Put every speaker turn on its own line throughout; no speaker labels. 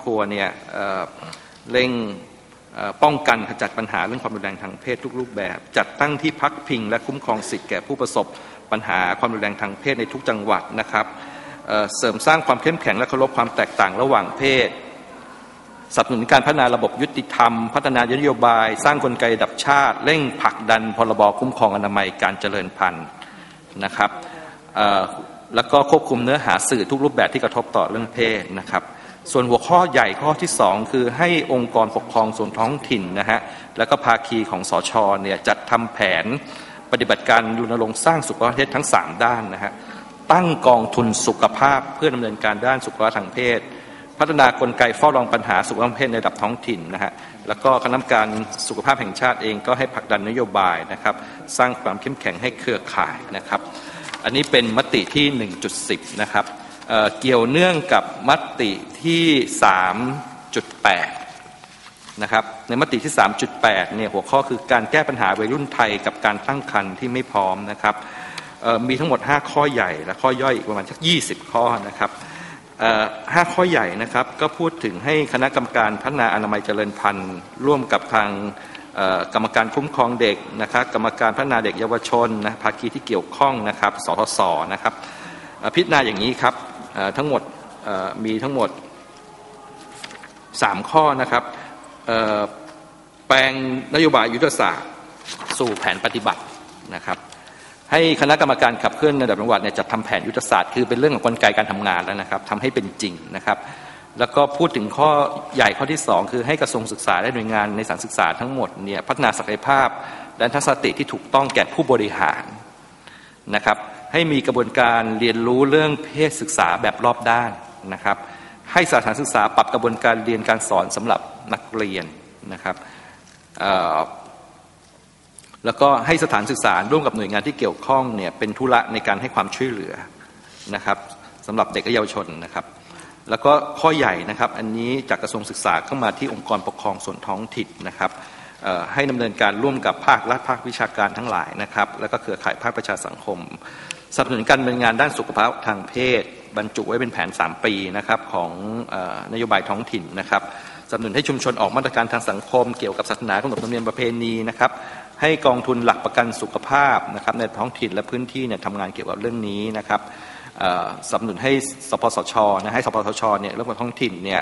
ครัวเนี่ยเร่งป้องกันขจัดปัญหาเรื่องความรุนแรงทางเพศทุกรูปแบบจัดตั้งที่พักพิงและคุ้มครองสิทธิแก่ผู้ประสบปัญหาความรุนแรงทางเพศในทุกจังหวัดนะครับเสริมสร้างความเข้มแข็งและเคารพความแตกต่างระหว่างเพศสนับสนุนการพัฒนาระบบยุติธรรมพัฒนานโยบายสร้างกลไกระดับชาติเร่งผลักดันพรบคุ้มครองอนามัยการเจริญพันธุ์นะครับแล้วก็ควบคุมเนื้อหาสื่อทุกรูปแบบที่กระทบต่อเรื่องเพศนะครับส่วนหัวข้อใหญ่ข้อที่2คือให้องค์กรปกครองส่วนท้องถิ่นนะฮะแล้วก็ภาคีของสช.เนี่ยจัดทำแผนปฏิบัติการรณรงค์สร้างสุขภาพเพศทั้ง3ด้านนะฮะตั้งกองทุนสุขภาพเพื่อดำเนินการด้านสุขภาพทางเพศพัฒนากลไกเฝ้าระวังปัญหาสุขภาพเพศในระดับท้องถิ่นนะฮะแล้วก็คณะกรรมการสุขภาพแห่งชาติเองก็ให้ผลักดันนโยบายนะครับสร้างความเข้มแข็งให้เครือข่ายนะครับอันนี้เป็นมติที่ 1.10 นะครับเกี่ยวเนื่องกับมติที่ 3.8 นะครับในมติที่ 3.8 เนี่ยหัวข้อคือการแก้ปัญหาวัยรุ่นไทยกับการตั้งครรภ์ที่ไม่พร้อมนะครับมีทั้งหมด5ข้อใหญ่และข้อย่อยอีกประมาณสัก20ข้อนะครับ5ข้อใหญ่นะครับก็พูดถึงให้คณะกรรมการพัฒนาอนามัยเจริญพันธุ์ร่วมกับทางกรรมการคุ้มครองเด็กนะครับกรรมการพัฒนาเด็กเยาวชนนะภาคีที่เกี่ยวข้องนะครับสทศนะครับพิจารณาอย่างนี้ครับทั้งหมดมีทั้งหมด3ข้อนะครับแปลงนโยบายยุทธศาสตร์สู่แผนปฏิบัตินะครับให้คณะกรรมการขับเคลื่อนระดับจังหวัดเนี่ยจัดทำแผนยุทธศาสตร์คือเป็นเรื่องของกลไกการทำงานแล้วนะครับทำให้เป็นจริงนะครับแล้วก็พูดถึงข้อใหญ่ข้อที่2คือให้กระทรวงศึกษาและหน่วยงานในสถานศึกษาทั้งหมดเนี่ยพัฒนาศักยภาพและทัศนคติที่ถูกต้องแก่ผู้บริหารนะครับให้มีกระบวนการเรียนรู้เรื่องเพศศึกษาแบบรอบด้านนะครับให้สถานศึกษาปรับกระบวนการเรียนการสอนสำหรับนักเรียนนะครับแล้วก็ให้สถานศึกษาร่วมกับหน่วยงานที่เกี่ยวข้องเนี่ยเป็นธุระในการให้ความช่วยเหลือนะครับสำหรับเด็กและเยาวชนนะครับแล้วก็ข้อใหญ่นะครับอันนี้จากกระทรวงศึกษาเข้ามาที่องค์กรปกครองส่วนท้องถิ่นนะครับให้ดำเนินการร่วมกับภาครัฐภาควิชาการทั้งหลายนะครับแล้วก็เครือข่ายภาคประชาสังคมสนับสนุนการดำเนินงานด้านสุขภาพทางเพศบรรจุไว้เป็นแผน3 ปีนะครับของนโยบายท้องถิ่นนะครับสนับสนุนให้ชุมชนออกมาตรการทางสังคมเกี่ยวกับศาสนากำหนดธรรมเนียมประเพณีนะครับให้กองทุนหลักประกันสุขภาพนะครับในท้องถิ่นและพื้นที่เนี่ยทำงานเกี่ยวกับเรื่องนี้นะครับสนับสนุนให้สปสช.นะให้สปสช.เนี่ยเรื่องของท้องถิ่นเนี่ย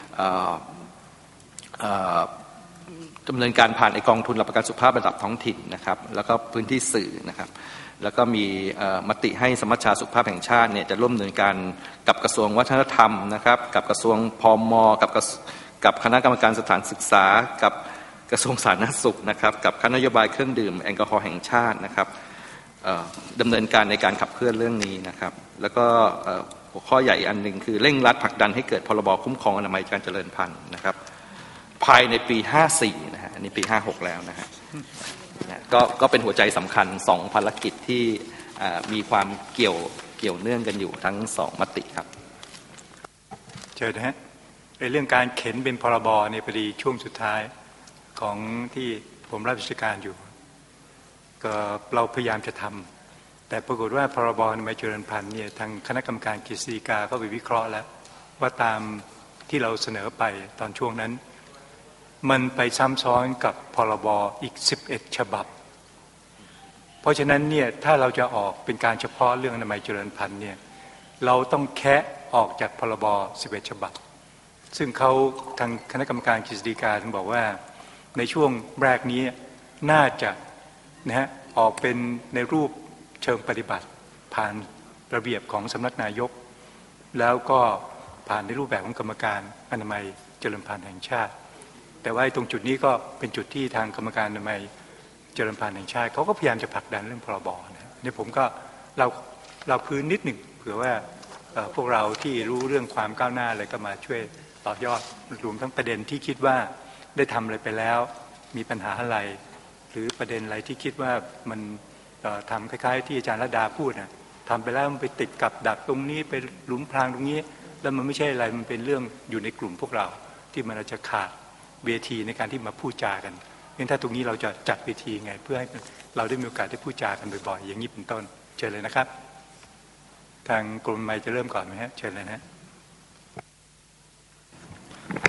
ดำเนินการผ่านกองทุนหลักประกันสุขภาพระดับท้องถิ่นนะครับแล้วก็พื้นที่สื่อนะครับแล้วก็มีมติให้สมัชชาสุขภาพแห่งชาติเนี่ยจะร่วมดำเนินการกับกระทรวงวัฒนธรรมนะครับกับกระทรวงพม.กับคณะกรรมการสถานศึกษากับกระทรวงสาธารณสุขนะครับกับคณะนโยบายเครื่องดื่มแอลกอฮอล์แห่งชาตินะครับดำเนินการในการขับเคลื่อนเรื่องนี้นะครับแล้วก็หัวข้อใหญ่อันหนึ่งคือเร่งรัดผลักดันให้เกิดพรบคุ้มครองอนามัยการเจริญพันธุ์นะครับภายในปี54นะฮะอันนี้ปี56แล้วนะฮะก็เป็นหัวใจสำคัญ2ภารกิจที่มีความเกี่ยวเนื่องกันอยู่ทั้ง2มติครับ
เชิญนะฮะในเรื่องการเข็นเป็นพรบในพอดีช่วงสุดท้ายของที่ผมรับราชการอยู่ก็เราพยายามจะทำแต่ปรากฏว่าพรบอนามัยเจริญพันธุ์เนี่ยทางคณะกรรมการกฤษฎีกาก็ไปวิเคราะห์แล้วว่าตามที่เราเสนอไปตอนช่วงนั้นมันไปซ้ำซ้อนกับพรบอีก11ฉบับเพราะฉะนั้นเนี่ยถ้าเราจะออกเป็นการเฉพาะเรื่องอนามัยเจริญพันธุ์เนี่ยเราต้องแคะออกจากพรบ11ฉบับซึ่งเขาทางคณะกรรมการกฤษฎีกาบอกว่าในช่วงแรกนี้น่าจะนะฮะออกเป็นในรูปเชิงปฏิบัติผ่านระเบียบของสำนักนายกแล้วก็ผ่านในรูปแบบของกรรมการอนามัยเจริญพันธุ์แห่งชาติแต่ว่าตรงจุดนี้ก็เป็นจุดที่ทางกรรมการอนามัยเจริญพันธุ์แห่งชาติเขาก็พยายามจะผลักดันเรื่องพรบนะนี่ผมก็เราพื้นนิดหนึ่งเผื่อว่าพวกเราที่รู้เรื่องความก้าวหน้าอะไรก็มาช่วยต่อยอดรวมทั้งประเด็นที่คิดว่าได้ทำอะไรไปแล้วมีปัญหาอะไรหรือประเด็นอะไรที่คิดว่ามันทำคล้ายๆที่อาจารย์รัตดาพูดนะทำไปแล้วมันไปติดกับดักตรงนี้ไปหลุมพรางตรงนี้แล้วมันไม่ใช่อะไรมันเป็นเรื่องอยู่ในกลุ่มพวกเราที่มันอาจจะขาดเวทีในการที่มาพูดจากันงั้นถ้าตรงนี้เราจะจัดเวทีไงเพื่อให้เราได้มีโอกาสได้พูดจากันบ่อยๆอย่างนี้เป็นต้นเชิญเลยนะครับทางกลุ่มใหม่จะเริ่มก่อนไหมฮะเชิญเลยนะ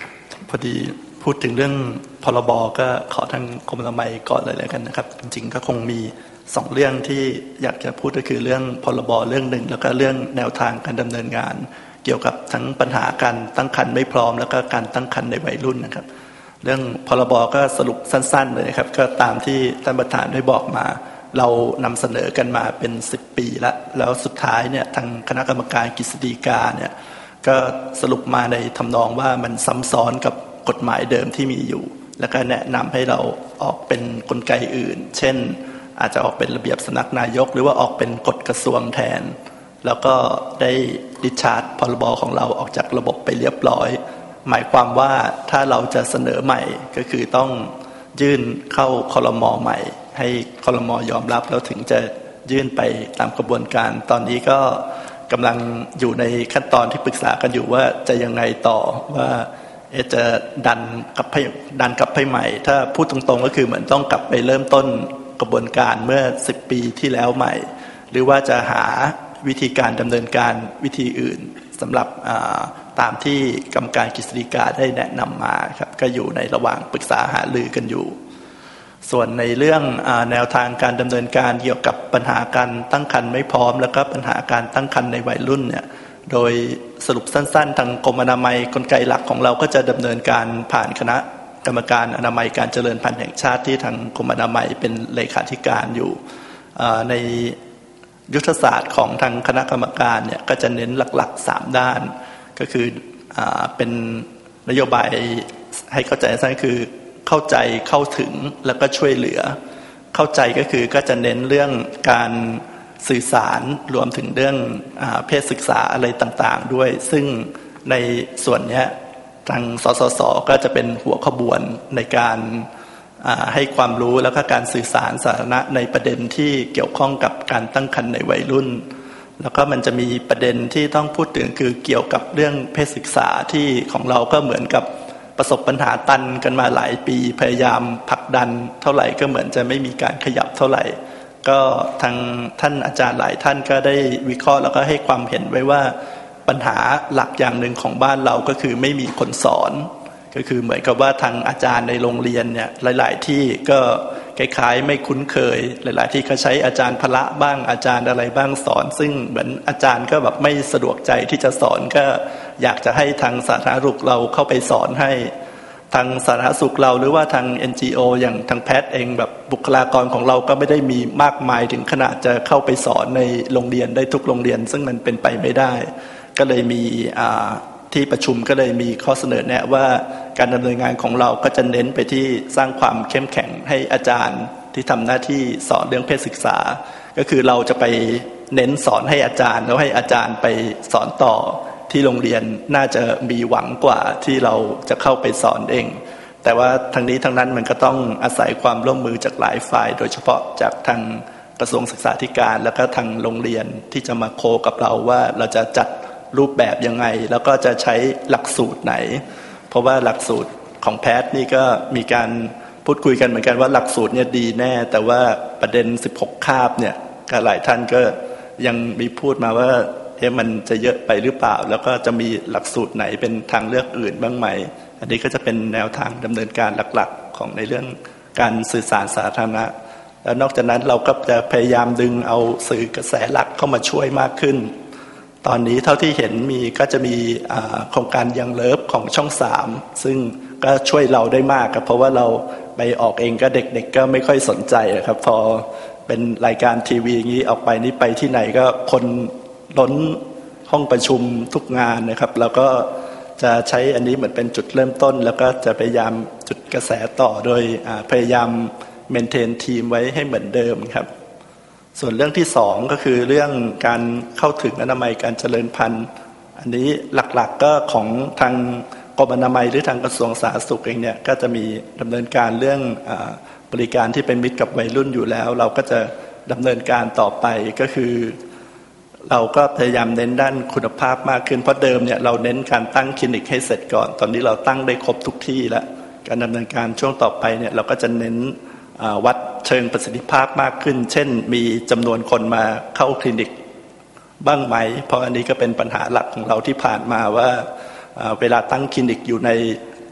พอดีพูดถึงเรื่องพรบก็ขอทางกรมอนามัยก่อนเลยแล้วกันนะครับจริงๆก็คงมี2เรื่องที่อยากจะพูดก็คือเรื่องพรบเรื่องหนึ่งแล้วก็เรื่องแนวทางการดำเนินงานเกี่ยวกับทั้งปัญหาการตั้งครรภ์ไม่พร้อมแล้วก็การตั้งครรภ์ในวัยรุ่นนะครับเรื่องพรบก็สรุปสั้นๆเลยครับก็ตามที่ท่านประธานได้บอกมาเรานำเสนอกันมาเป็น10 ปีแล้วสุดท้ายเนี่ยทางคณะกรรมการกฤษฎีกาเนี่ยก็สรุปมาในทำนองว่ามันซ้ำซ้อนกับกฎหมายเดิมที่มีอยู่แล้วก็แนะนำให้เราออกเป็นกลไกอื่นเช่นอาจจะออกเป็นระเบียบสำนักนายกหรือว่าออกเป็นกฎกระทรวงแทนแล้วก็ได้ดิชาร์จพรบของเราออกจากระบบไปเรียบร้อยหมายความว่าถ้าเราจะเสนอใหม่ก็คือต้องยื่นเข้าครม.ใหม่ให้ครม.ยอมรับแล้วถึงจะยื่นไปตามกระบวนการตอนนี้ก็กำลังอยู่ในขั้นตอนที่ปรึกษากันอยู่ว่าจะยังไงต่อว่าจะดันกลับให้ใหม่ถ้าพูดตรงๆก็คือเหมือนต้องกลับไปเริ่มต้นกระบวนการเมื่อ10 ปีที่แล้วใหม่หรือว่าจะหาวิธีการดำเนินการวิธีอื่นสำหรับตามที่กรรมการกฤษฎีกาได้แนะนำมาครับก็อยู่ในระหว่างปรึกษาหารือกันอยู่ส่วนในเรื่องแนวทางการดำเนินการเกี่ยวกับปัญหาการตั้งครรภ์ไม่พร้อมแล้วก็ปัญหาการตั้งครรภ์ในวัยรุ่นเนี่ยโดยสรุปสั้นๆทางกรมอนามัยกลไกหลักของเราก็จะดำเนินการผ่านคณะกรรมการอนามัยการเจริญพันธุ์แห่งชาติที่ทางกรมอนามัยเป็นเลขาธิการอยู่ในยุทธศาสตร์ของทางคณะกรรมการเนี่ยก็จะเน้นหลักๆ3ด้านก็คือเป็นนโยบายให้เข้าใจสั้นคือเข้าใจเข้าถึงแล้วก็ช่วยเหลือเข้าใจก็คือก็จะเน้นเรื่องการสื่อสารรวมถึงเรื่องเพศศึกษาอะไรต่างๆด้วยซึ่งในส่วนนี้ทางสสส.ก็จะเป็นหัวขบวนในการให้ความรู้แล้วก็การสื่อสารสาธารณะในประเด็นที่เกี่ยวข้องกับการตั้งครรภ์ในวัยรุ่นแล้วก็มันจะมีประเด็นที่ต้องพูดถึงคือเกี่ยวกับเรื่องเพศศึกษาที่ของเราก็เหมือนกับประสบปัญหาตันกันมาหลายปีพยายามผลักดันเท่าไหร่ก็เหมือนจะไม่มีการขยับเท่าไหร่ก็ทางท่านอาจารย์หลายท่านก็ได้วิเคราะห์แล้วก็ให้ความเห็นไว้ว่าปัญหาหลักอย่างหนึ่งของบ้านเราก็คือไม่มีคนสอนก็คือเหมือนกับว่าทางอาจารย์ในโรงเรียนเนี่ยหลายๆที่ก็คล้ายๆไม่คุ้นเคยหลายๆที่เขาใช้อาจารย์พละบ้างอาจารย์อะไรบ้างสอนซึ่งเหมือนอาจารย์ก็แบบไม่สะดวกใจที่จะสอนก็อยากจะให้ทางสาธารณสุขเราเข้าไปสอนให้ทางสาธารณสุขเราหรือว่าทาง NGO อย่างทางแพทย์เองแบบบุคลากรของเราก็ไม่ได้มีมากมายถึงขนาดจะเข้าไปสอนในโรงเรียนได้ทุกโรงเรียนซึ่งมันเป็นไปไม่ได้ก็เลยมีที่ประชุมก็เลยมีข้อเสนอแนะว่าการดำเนินงานของเราก็จะเน้นไปที่สร้างความเข้มแข็งให้อาจารย์ที่ทำหน้าที่สอนเรื่องเพศศึกษาก็คือเราจะไปเน้นสอนให้อาจารย์แล้วให้อาจารย์ไปสอนต่อที่โรงเรียนน่าจะมีหวังกว่าที่เราจะเข้าไปสอนเองแต่ว่าทางนี้ทางนั้นมันก็ต้องอาศัยความร่วมมือจากหลายฝ่ายโดยเฉพาะจากทางกระทรวงศึกษาธิการแล้วก็ทางโรงเรียนที่จะมาโคกับเราว่าเราจะจัดรูปแบบยังไงแล้วก็จะใช้หลักสูตรไหนเพราะว่าหลักสูตรของแพทย์นี่ก็มีการพูดคุยกันเหมือนกันว่าหลักสูตรเนี่ยดีแน่แต่ว่าประเด็น16 คาบเนี่ยก็หลายท่านก็ยังมีพูดมาว่ามันจะเยอะไปหรือเปล่าแล้วก็จะมีหลักสูตรไหนเป็นทางเลือกอื่นบ้างไหมอันนี้ก็จะเป็นแนวทางดำเนินการหลักๆของในเรื่องการสื่อสารสาธารณะแล้วนอกจากนั้นเราก็จะพยายามดึงเอาสื่อกระแสหลักเข้ามาช่วยมากขึ้นตอนนี้เท่าที่เห็นก็จะมีโครงการยังเลิฟของช่อง3ซึ่งก็ช่วยเราได้มากครับเพราะว่าเราไปออกเองก็เด็กๆก็ไม่ค่อยสนใจครับพอเป็นรายการทีวีอย่างนี้ออกไปนี่ไปที่ไหนก็คนล้นห้องประชุมทุกงานนะครับแล้วก็จะใช้อันนี้เหมือนเป็นจุดเริ่มต้นแล้วก็จะพยายามจุดกระแสต่อโดยพยายามเมนเทนทีมไว้ให้เหมือนเดิมครับส่วนเรื่องที่2ก็คือเรื่องการเข้าถึงอนามัยการเจริญพันธุ์อันนี้หลักๆก็ของทางกรมอนามัยหรือทางกระทรวงสาธารณสุขเองเนี่ยก็จะมีดำเนินการเรื่องบริการที่เป็นมิตรกับวัยรุ่นอยู่แล้วเราก็จะดำเนินการต่อไปก็คือเราก็พยายามเน้นด้านคุณภาพมากขึ้นเพราะเดิมเนี่ยเราเน้นการตั้งคลินิกให้เสร็จก่อนตอนนี้เราตั้งได้ครบทุกที่แล้วการดำเนินการช่วงต่อไปเนี่ยเราก็จะเน้นวัดเชิงประสิทธิภาพมากขึ้นเช่นมีจำนวนคนมาเข้าคลินิกบ้างไหมเพราะอันนี้ก็เป็นปัญหาหลักของเราที่ผ่านมาว่าเวลาตั้งคลินิกอยู่ใน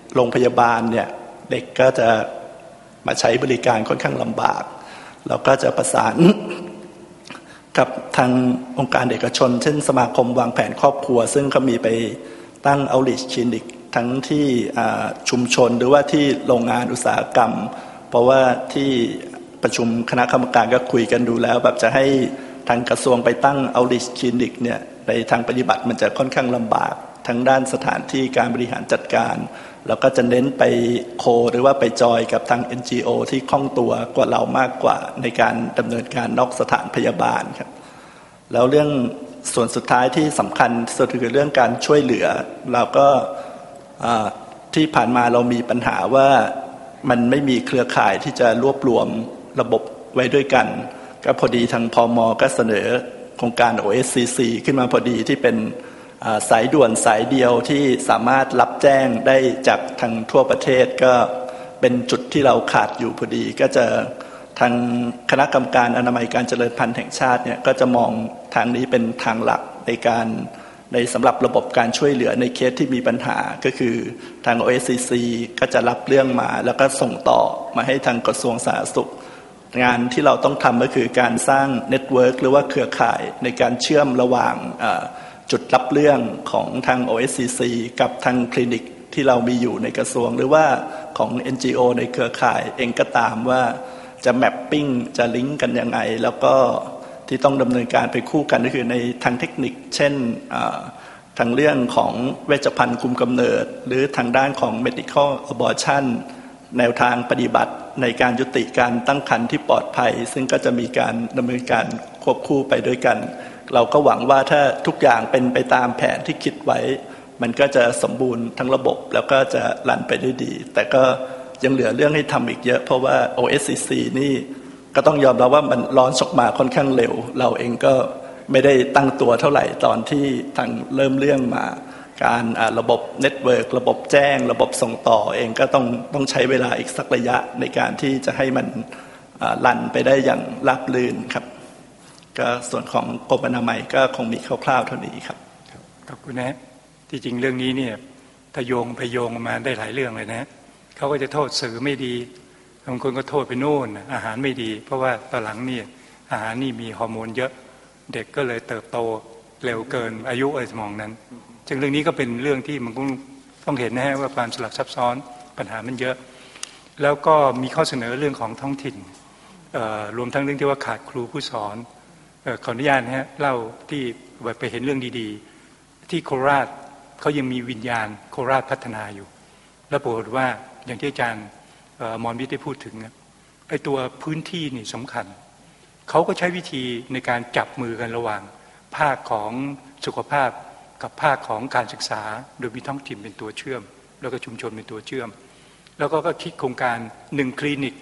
โรงพยาบาลเนี่ยเด็กก็จะมาใช้บริการค่อนข้างลำบากเราก็จะประสานกับทางองค์การเอกชนเช่นสมาคมวางแผนครอบครัวซึ่งเขามีไปตั้ง outreach clinic ทั้งที่ชุมชนหรือว่าที่โรงงานอุตสาหกรรมเพราะว่าที่ประชุมคณะกรรมการก็คุยกันดูแล้วแบบจะให้ทางกระทรวงไปตั้ง outreach clinic เนี่ยในทางปฏิบัติมันจะค่อนข้างลำบากทั้งด้านสถานที่การบริหารจัดการแล้วก็จะเน้นไปโคหรือว่าไปจอยกับทาง NGO ที่คล่องตัวกว่าเรามากกว่าในการดำเนินการนอกสถานพยาบาลครับแล้วเรื่องส่วนสุดท้ายที่สำคัญสุดคือเรื่องการช่วยเหลือเราก็ที่ผ่านมาเรามีปัญหาว่ามันไม่มีเครือข่ายที่จะรวบรวมระบบไว้ด้วยกันก็พอดีทางพม.ก็เสนอโครงการ OSCC ขึ้นมาพอดีที่เป็นสายด่วนสายเดียวที่สามารถรับแจ้งได้จากทางทั่วประเทศก็เป็นจุดที่เราขาดอยู่พอดีก็จะทางคณะกรรมการอนามัยการเจริญพันธุ์แห่งชาติเนี่ยก็จะมองทางนี้เป็นทางหลักในสำหรับระบบการช่วยเหลือในเคสที่มีปัญหาก็คือทาง OSCC ก็จะรับเรื่องมาแล้วก็ส่งต่อมาให้ทางกระทรวงสาธารณสุขงานที่เราต้องทำก็คือการสร้างเน็ตเวิร์คหรือว่าเครือข่ายในการเชื่อมระหว่างจุดรับเรื่องของทาง OSCC กับทางคลินิกที่เรามีอยู่ในกระทรวงหรือว่าของ NGO ในเครือข่ายเองก็ตามว่าจะแมปปิ้งจะลิงก์กันยังไงแล้วก็ที่ต้องดำเนินการไปคู่กันก็คือในทางเทคนิคเช่นทางเรื่องของเวชภัณฑ์คุมกำเนิดหรือทางด้านของ medical abortion แนวทางปฏิบัติในการยุติการตั้งครรภ์ที่ปลอดภัยซึ่งก็จะมีการดำเนินการควบคู่ไปด้วยกันเราก็หวังว่าถ้าทุกอย่างเป็นไปตามแผนที่คิดไว้มันก็จะสมบูรณ์ทั้งระบบแล้วก็จะรันไปได้ดีแต่ก็ยังเหลือเรื่องให้ทำอีกเยอะเพราะว่า OSCC นี่ก็ต้องยอมรับว่ามันร้อนออกมาค่อนข้างเร็วเราเองก็ไม่ได้ตั้งตัวเท่าไหร่ตอนที่ทางเริ่มเรื่องมาการระบบเน็ตเวิร์กระบบแจ้งระบบส่งต่อเองก็ต้องใช้เวลาอีกสักระยะในการที่จะให้มันรันไปได้อย่างราบรื่นครับก็ส่วนของกรมอนามัยก็คงมีคร่าวๆเท่านี้ครับ
ขอบคุณนะที่จริงเรื่องนี้เนี่ยถ้าโยงไปโยงมาได้หลายเรื่องเลยนะเขาก็จะโทษสื่อไม่ดีบางคนก็โทษไปโน่นอาหารไม่ดีเพราะว่าตอนหลังนี่อาหารนี่มีฮอร์โมนเยอะเด็กก็เลยเติบโตเร็วเกินอายุอะไรสมองนั้นจึงเรื่องนี้ก็เป็นเรื่องที่มันต้องเห็นนะฮะว่าความสลับซับซ้อนปัญหามันเยอะแล้วก็มีข้อเสนอเรื่องของท้องถิ่นรวมทั้งเรื่องที่ว่าขาดครูผู้สอนขออนุญาตนะฮะเล่าที่ไปเห็นเรื่องดีๆที่โคราชเขายังมีวิญญาณโคราชพัฒนาอยู่แล้วปรากฏว่าอย่างที่อาจารย์มรวิทย์ได้พูดถึงไอ้ตัวพื้นที่นี่สำคัญเขาก็ใช้วิธีในการจับมือกันระหว่างภาคของสุขภาพกับภาคของการศึกษาโดยมีท้องถิ่นเป็นตัวเชื่อมแล้วก็ชุมชนเป็นตัวเชื่อมแล้วก็คิดโครงการ1คลินิก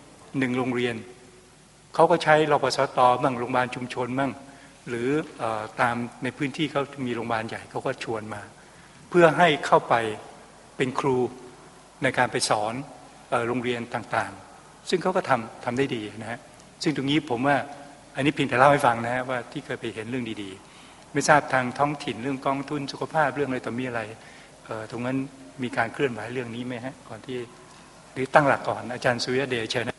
1โรงเรียนเขาก็ใช้รปสต.มั่งโรงพยาบาลชุมชนมั่งหรือตามในพื้นที่เขามีโรงพยาบาลใหญ่เขาก็ชวนมาเพื่อให้เข้าไปเป็นครูในการไปสอนโรงเรียนต่างๆซึ่งเขาก็ทำได้ดีนะฮะซึ่งตรงนี้ผมว่าอันนี้เพียงแต่เล่าให้ฟังนะฮะว่าที่เคยไปเห็นเรื่องดีๆไม่ทราบทางท้องถิ่นเรื่องกองทุนสุขภาพเรื่องอะไรต่อมีอะไรตรงนั้นมีการเคลื่อนไหวเรื่องนี้ไหมฮะก่อนที่หรือตั้งหลักก่อนอาจารย์สุริยเดชเชิญ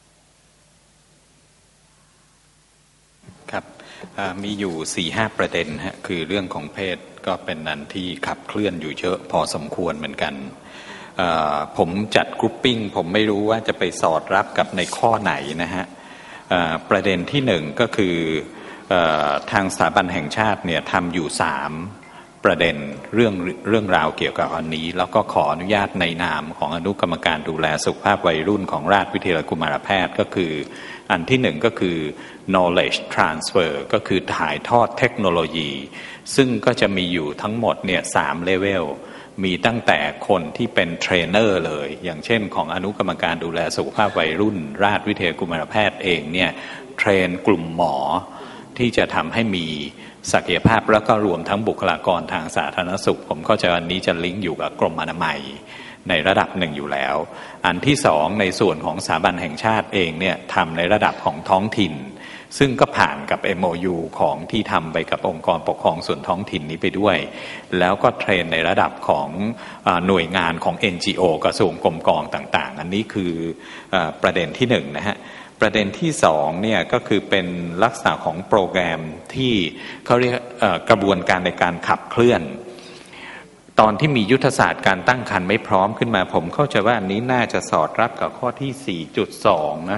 ครับมีอยู่ 4-5 ประเด็นฮะคือเรื่องของเพศก็เป็นนั้นที่ขับเคลื่อนอยู่เยอะพอสมควรเหมือนกันผมจัดกรุ๊ปปิ้งผมไม่รู้ว่าจะไปสอดรับกับในข้อไหนนะฮะประเด็นที่หนึ่งก็คือทางสถาบันแห่งชาติเนี่ยทำอยู่3ประเด็นเรื่องราวเกี่ยวกับอันนี้แล้วก็ขออนุญาตในนามของอนุกรรมการดูแลสุขภาพวัยรุ่นของราชวิทยาลัยกุมารแพทย์ก็คืออันที่หนึ่งก็คือ knowledge transfer ก็คือถ่ายทอดเทคโนโลยีซึ่งก็จะมีอยู่ทั้งหมดเนี่ย3เลเวลมีตั้งแต่คนที่เป็นเทรนเนอร์เลยอย่างเช่นของอนุกรรมการดูแลสุขภาพวัยรุ่นราชวิทยาลัยกุมารแพทย์เองเนี่ยเทรนกลุ่มหมอที่จะทำให้มีศักยภาพแล้วก็รวมทั้งบุคลากรทางสาธารณสุขผมเข้าใจวันนี้จะลิงก์อยู่กับกรมอนามัยในระดับหนึ่งอยู่แล้วอันที่สองในส่วนของสถาบันแห่งชาติเองเนี่ยทำในระดับของท้องถิ่นซึ่งก็ผ่านกับ MOU ของที่ทำไปกับองค์กรปกครองส่วนท้องถิ่นนี้ไปด้วยแล้วก็เทรนในระดับของหน่วยงานของ NGO กระทรวงกรมกองต่างๆอันนี้คือประเด็นที่1นะฮะประเด็นที่2เนี่ยก็คือเป็นลักษณะของโปรแกรมที่เขาเรียกกระบวนการในการขับเคลื่อนตอนที่มียุทธศาสตร์การตั้งครรภ์ไม่พร้อมขึ้นมาผมเข้าใจว่าอันนี้น่าจะสอดรับกับข้อที่ 4.2 นะ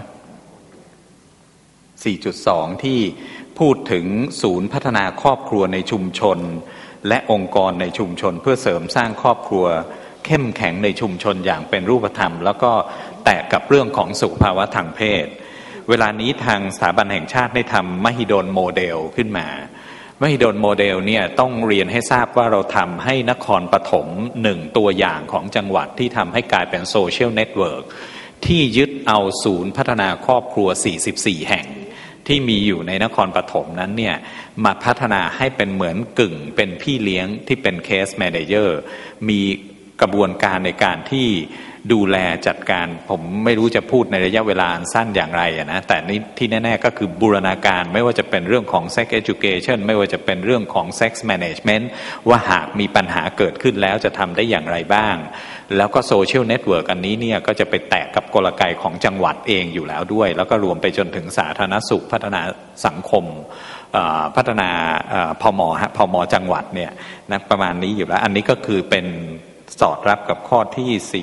4.2 ที่พูดถึงศูนย์พัฒนาครอบครัวในชุมชนและองค์กรในชุมชนเพื่อเสริมสร้างครอบครัวเข้มแข็งในชุมชนอย่างเป็นรูปธรรมแล้วก็แตะกับเรื่องของสุขภาวะทางเพศเวลานี้ทางสถาบันแห่งชาติได้ทำมหิดลโมเดลขึ้นมามหิดลโมเดลเนี่ยต้องเรียนให้ทราบว่าเราทำให้นครปฐม1ตัวอย่างของจังหวัดที่ทำให้กลายเป็นโซเชียลเน็ตเวิร์กที่ยึดเอาศูนย์พัฒนาครอบครัว44แห่งที่มีอยู่ในนครปฐมนั้นเนี่ยมาพัฒนาให้เป็นเหมือนกึ่งเป็นพี่เลี้ยงที่เป็นเคสแมเนเจอร์มีกระบวนการในการที่ดูแลจัดการผมไม่รู้จะพูดในระยะเวลาสั้นอย่างไรนะแต่ที่แน่ๆก็คือบูรณาการไม่ว่าจะเป็นเรื่องของ sex education ไม่ว่าจะเป็นเรื่องของ sex management ว่าหากมีปัญหาเกิดขึ้นแล้วจะทำได้อย่างไรบ้างแล้วก็โซเชียลเน็ตเวิร์กอันนี้เนี่ยก็จะไปแตะกับกลไกของจังหวัดเองอยู่แล้วด้วยแล้วก็รวมไปจนถึงสาธารณสุขพัฒนาสังคมพัฒนาพมจังหวัดเนี่ยนะประมาณนี้อยู่แล้วอันนี้ก็คือเป็นสอดรับกับข้อที่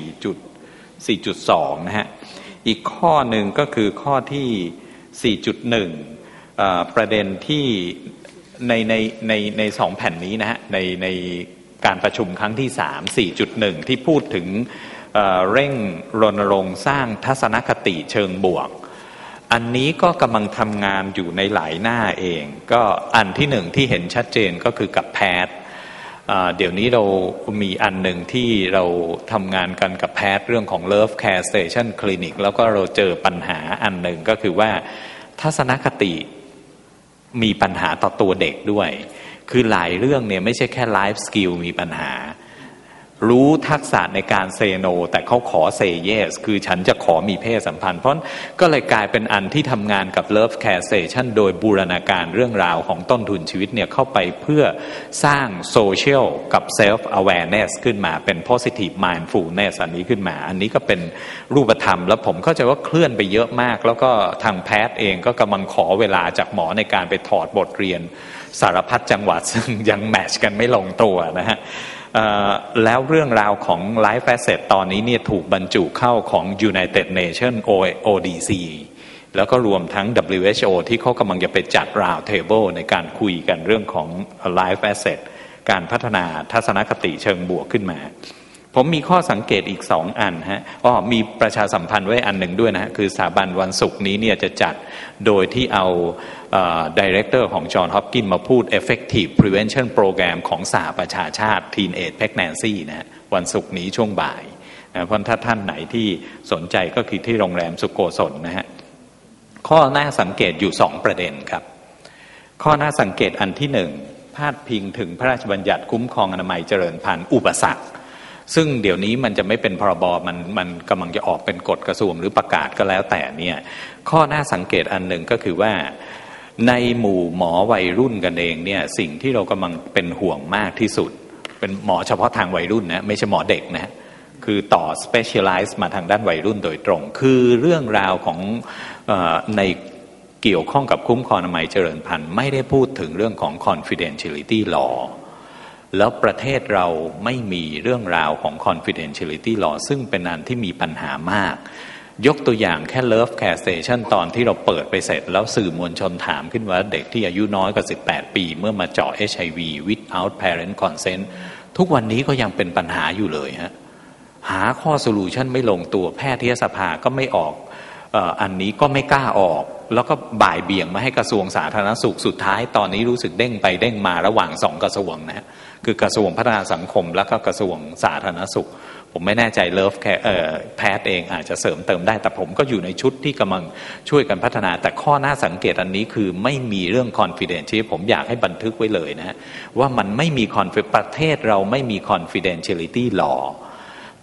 4.2 นะฮะอีกข้อหนึ่งก็คือข้อที่ 4.1 ประเด็นที่ใน2แผ่นนี้นะฮะในการประชุมครั้งที่ 3 4.1 ที่พูดถึงเร่งรณรงค์สร้างทัศนคติเชิงบวกอันนี้ก็กำลังทำงานอยู่ในหลายหน้าเองก็อันที่1ที่เห็นชัดเจนก็คือกับแพทย์เดี๋ยวนี้เรามีอันหนึ่งที่เราทำงานกันกับแพทย์เรื่องของ Love Care Station Clinic แล้วก็เราเจอปัญหาอันหนึ่งก็คือว่าทัศนคติมีปัญหาต่อตัวเด็กด้วยคือหลายเรื่องเนี่ยไม่ใช่แค่ life skill มีปัญหารู้ทักษะในการเซโนแต่เขาขอเซเยสคือฉันจะขอมีเพศสัมพันธ์เพราะก็เลยกลายเป็นอันที่ทำงานกับ Love Care Station โดยบูรณาการเรื่องราวของต้นทุนชีวิตเนี่ยเข้าไปเพื่อสร้าง Social กับ Self Awareness ขึ้นมาเป็น Positive Mindfulness อันนี้ขึ้นมาอันนี้ก็เป็นรูปธรรมแล้วผมเข้าใจว่าเคลื่อนไปเยอะมากแล้วก็ทางแพทย์เองก็กำลังขอเวลาจากหมอในการไปถอดบทเรียนสารพัดจังหวัดซึ่งยังแมทช์กันไม่ลงตัวนะฮะแล้วเรื่องราวของ Life Asset ตอนนี้เนี่ยถูกบรรจุเข้าของ United Nations ODC แล้วก็รวมทั้ง WHO ที่เขากำลังจะไปจัด Round Table ในการคุยกันเรื่องของ Life Asset การพัฒนาทัศนคติเชิงบวกขึ้นมาผมมีข้อสังเกตอีก2อันฮะมีประชาสัมพันธ์ไว้อันหนึ่งด้วยนะคือสถาบันวันศุกร์นี้เนี่ยจะจัดโดยที่เอาDirector ของ John Hopkins มาพูด Effective Prevention Program ของสหประชาชาติ Teenage Pregnancy นะวันศุกร์นี้ช่วงบ่ายนะเพราะถ้าท่านไหนที่สนใจก็คือที่โรงแรมสุโกศลนะฮะข้อน่าสังเกตอยู่2ประเด็นครับข้อน่าสังเกตอันที่1พาดพิงถึงพระราชบัญญัติคุ้มครองอนามัยเจริญพันธุ์อุปสรรคซึ่งเดี๋ยวนี้มันจะไม่เป็นพรบมันกำลังจะออกเป็นกฎกระทรวงหรือประกาศก็แล้วแต่เนี่ยข้อน่าสังเกตอันหนึ่งก็คือว่าในหมู่หมอวัยรุ่นกันเองเนี่ยสิ่งที่เรากำลังเป็นห่วงมากที่สุดเป็นหมอเฉพาะทางวัยรุ่นนะไม่ใช่หมอเด็กนะคือต่อ specialize มาทางด้านวัยรุ่นโดยตรงคือเรื่องราวของในเกี่ยวข้องกับคุ้มครองอนามัยเจริญพันธุ์ไม่ได้พูดถึงเรื่องของ confidentiality law แล้วประเทศเราไม่มีเรื่องราวของ confidentiality law ซึ่งเป็นอันที่มีปัญหามากยกตัวอย่างแค่ Love Care Station ตอนที่เราเปิดไปเสร็จแล้วสื่อมวลชนถามขึ้นว่าเด็กที่อายุน้อยกว่า18 ปีเมื่อมาเจาะ HIV without parent consent ทุกวันนี้ก็ยังเป็นปัญหาอยู่เลยฮะหาข้อโซลูชันไม่ลงตัวแพทยสภาก็ไม่ออกอันนี้ก็ไม่กล้าออกแล้วก็บ่ายเบี่ยงมาให้กระทรวงสาธารณสุขสุดท้ายตอนนี้รู้สึกเด้งไปเด้งมาระหว่าง2กระทรวงนะคือกระทรวงพัฒนาสังคมและก็กระทรวงสาธารณสุขผมไม่แน่ใจเลิฟแคร์แพทย์เองอาจจะเสริมเติมได้แต่ผมก็อยู่ในชุดที่กำลังช่วยกันพัฒนาแต่ข้อน่าสังเกตอันนี้คือไม่มีเรื่อง confidence ที่ผมอยากให้บันทึกไว้เลยนะว่ามันไม่มีประเทศเราไม่มี confidentiality law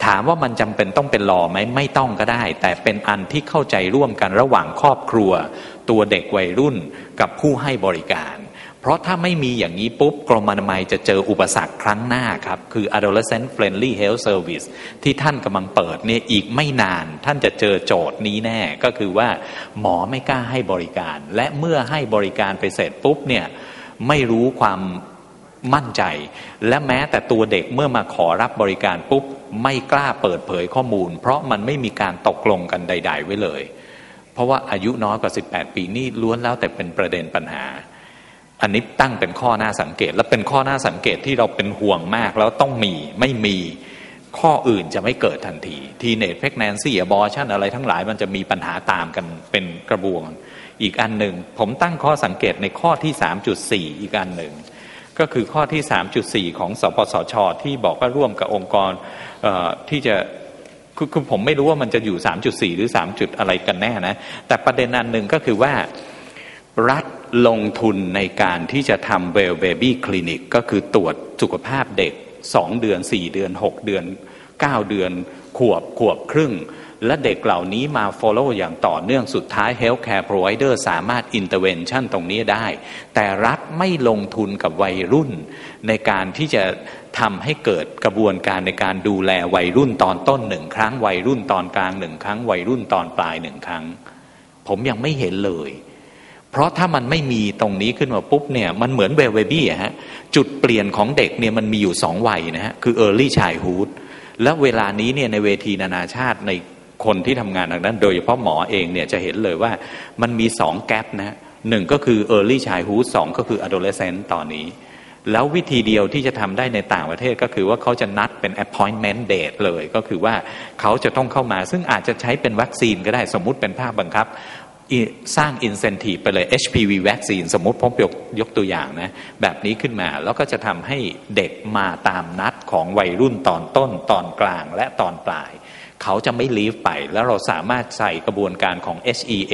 ถามว่ามันจำเป็นต้องเป็นลอไหมไม่ต้องก็ได้แต่เป็นอันที่เข้าใจร่วมกันระหว่างครอบครัวตัวเด็กวัยรุ่นกับผู้ให้บริการเพราะถ้าไม่มีอย่างนี้ปุ๊บกรมอนามัยจะเจออุปสรรคครั้งหน้าครับคือ Adolescent Friendly Health Service ที่ท่านกำลังเปิดเนี่ยอีกไม่นานท่านจะเจอโจทย์นี้แน่ก็คือว่าหมอไม่กล้าให้บริการและเมื่อให้บริการไปเสร็จปุ๊บเนี่ยไม่รู้ความมั่นใจและแม้แต่ตัวเด็กเมื่อมาขอรับบริการปุ๊บไม่กล้าเปิดเผยข้อมูลเพราะมันไม่มีการตกลงกันใดๆไว้เลยเพราะว่าอายุน้อยกว่า18ปีนี่ล้วนแล้วแต่เป็นประเด็นปัญหาอันนี้ตั้งเป็นข้อน่าสังเกตและเป็นข้อน่าสังเกตที่เราเป็นห่วงมากแล้วต้องมีไม่มีข้ออื่นจะไม่เกิดทันทีทีเนตเพกแนนซี่อบอร์ชั่นอะไรทั้งหลายมันจะมีปัญหาตามกันเป็นกระบวนอีกอันหนึ่งผมตั้งข้อสังเกตในข้อที่ 3.4 อีกอันหนึ่งก็คือข้อที่ 3.4 ของสปสช.ที่บอกว่าร่วมกับองค์กรที่จะคือผมไม่รู้ว่ามันจะอยู่ 3.4 หรือ 3. จุดอะไรกันแน่นะแต่ประเด็นอันหนึ่งก็คือว่ารัฐลงทุนในการที่จะทำ Well Baby Clinic ก็คือตรวจสุขภาพเด็ก2 เดือน4 เดือน6 เดือน9 เดือนขวบครึ่งและเด็กเหล่านี้มา follow อย่างต่อเนื่องสุดท้าย healthcare provider สามารถ intervention ตรงนี้ได้แต่รัฐไม่ลงทุนกับวัยรุ่นในการที่จะทำให้เกิดกระบวนการในการดูแลวัยรุ่นตอนต้น1 ครั้งวัยรุ่นตอนกลาง1 ครั้งวัยรุ่นตอนปลาย1 ครั้งผมยังไม่เห็นเลยเพราะถ้ามันไม่มีตรงนี้ขึ้นมาปุ๊บเนี่ยมันเหมือนเบลเบบี้อะฮะจุดเปลี่ยนของเด็กเนี่ยมันมีอยู่2 วัยนะฮะคือ early childhood และเวลานี้เนี่ยในเวทีนานาชาติในคนที่ทำงานทางนั้นโดยเฉพาะหมอเองเนี่ยจะเห็นเลยว่ามันมี2 แกปนะฮะ1ก็คือ early childhood 2ก็คือ adolescent ตอนนี้แล้ววิธีเดียวที่จะทำได้ในต่างประเทศก็คือว่าเขาจะนัดเป็น appointment date เลยก็คือว่าเขาจะต้องเข้ามาซึ่งอาจจะใช้เป็นวัคซีนก็ได้สมมุติเป็นภาคบังคับสร้าง incentive ไปเลย HPV วัคซีนสมมุติผมยกตัวอย่างนะแบบนี้ขึ้นมาแล้วก็จะทำให้เด็กมาตามนัดของวัยรุ่นตอนต้นตอนกลางและตอนปลายเขาจะไม่ลีฟไปแล้วเราสามารถใส่กระบวนการของ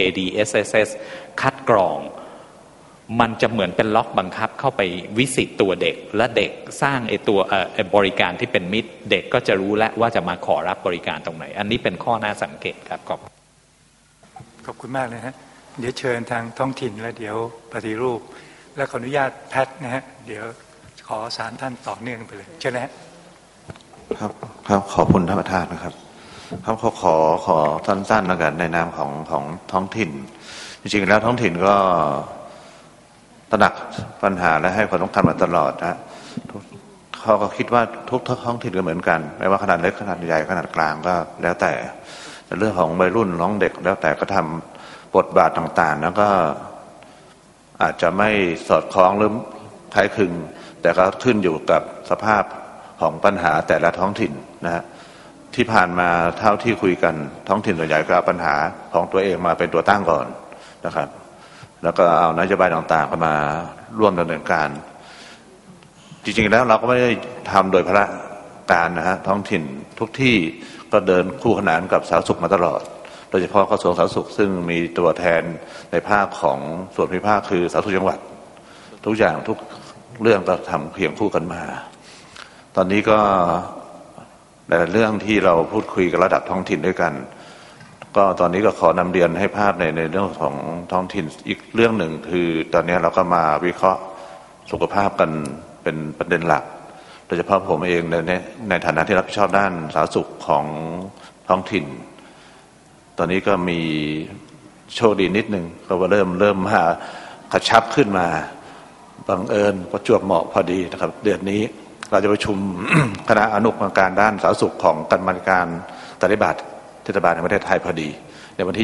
HEADSSS คัดกรองมันจะเหมือนเป็นล็อกบังคับเข้าไปวิสิตตัวเด็กและเด็กสร้างตัวบริการที่เป็นมิตรเด็กก็จะรู้แล้วว่าจะมาขอรับบริการตรงไหนอันนี้เป็นข้อน่าสังเกตครับ
ขอบคุณมากเลยฮะเดี๋ยวเชิญทางท้องถิ่นแล้วเดี๋ยวปฏิรูปและขออนุญาตแพทย์นะฮะเดี๋ยวขอ3 ท่านต่อเนื่องไปเลยเชิญนะฮะ
ครับขอบคุณท่านประธานนะครับครับขอสั้นๆแล้วกันในนามของท้องถิ่นจริงๆแล้วท้องถิ่นก็ตระหนักปัญหาและให้ความสำคัญมาตลอดนะเขาก็คิดว่าทุกท้องถิ่นก็เหมือนกันไม่ว่าขนาดเล็กขนาดใหญ่ขนาดกลางก็แล้วแต่เรื่องของวัยรุ่นน้องเด็กแล้วแต่ก็ทำบทบาทต่างๆแล้วก็อาจจะไม่สอดคล้องหรือคล้ายคลึงแต่ก็ขึ้นอยู่กับสภาพของปัญหาแต่ละท้องถิ่นนะฮะที่ผ่านมาเท่าที่คุยกันท้องถิ่นส่วนใหญ่ก็เอาปัญหาของตัวเองมาเป็นตัวตั้งก่อนนะครับแล้วก็เอานโยบายต่างๆมาร่วมดำเนินการจริงๆแล้วเราก็ไม่ได้ทำโดยพระการนะฮะท้องถิ่นทุกที่ก็เดินคู่ขนานกับสาธารณสุขมาตลอดโดยเฉพาะกระทรวงสาธารณสุขซึ่งมีตัวแทนในภาคของส่วนภูมิภาคคือสาธารณสุขจังหวัดทุกอย่างทุกเรื่องก็ทำเคียงคู่กันมาตอนนี้ก็ในเรื่องที่เราพูดคุยกับระดับท้องถิ่นด้วยกันก็ตอนนี้ก็ขอนำเรียนให้ภาพในเรื่องของท้องถิ่นอีกเรื่องหนึ่งคือตอนนี้เราก็มาวิเคราะห์สุขภาพกันเป็นประเด็นหลักโดยเฉพาะผมเองในฐานะที่รับผิดชอบด้านสาธารณสุขของท้องถิ่นตอนนี้ก็มีโชคดีนิดนึงก็เริ่มมากระชับขึ้นมาบังเอิญประจวบเหมาะพอดีนะครับเดือนนี้เราจะประชุม คณะอนุกรรมการด้านสาธารณสุขของกรรมการปฏิบัติเทศบาลในประเทศไทยพอดีในวันที่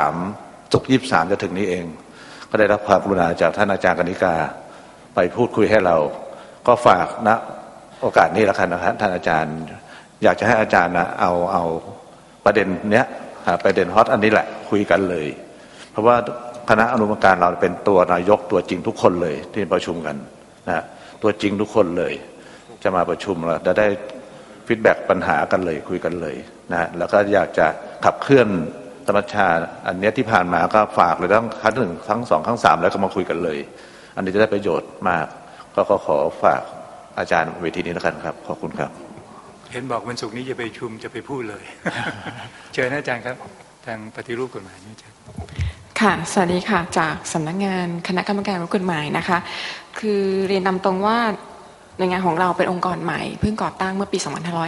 23ศุกร์23จะถึงนี้เองก็ได้รับความกรุณาจากท่านอาจารย์กนิกาไปพูดคุยให้เราก็ฝากณโอกาสนี้แล้วกันนะครับท่านอาจารย์อยากจะให้อาจารย์เอาประเด็นเนี้ยประเด็นฮอตอันนี้แหละคุยกันเลยเพราะว่าคณะอนุกรรมการเราเป็นตัวนายกตัวจริงทุกคนเลยที่ประชุมกันนะตัวจริงทุกคนเลยจะมาประชุมแล้วจะได้ฟีดแบ็กปัญหากันเลยคุยกันเลยนะแล้วก็อยากจะขับเคลื่อนธรรมชาติอันนี้ที่ผ่านมาก็ฝากเลยทั้งครั้ง1ครั้ง2ครั้ง3แล้วก็มาคุยกันเลยอันนี้จะได้ประโยชน์มากก็ขอฝากอาจารย์เวทีนี้แล้วกันครับขอบคุณครับ
เห็นบอกวันศุกร์นี้จะไปชุมจะไปพูดเลย เชิญอาจารย์ครับทางปฏิรูปกฎหมายนี่อาจารย์
ค่ะสวัสดีค่ะจากสำนักงานคณะกรรมการกฎหมายนะคะคือเรียนนำตรงว่าหน่วยงานของเราเป็นองค์กรใหม่เพิ่งก่อตั้งเมื่อปี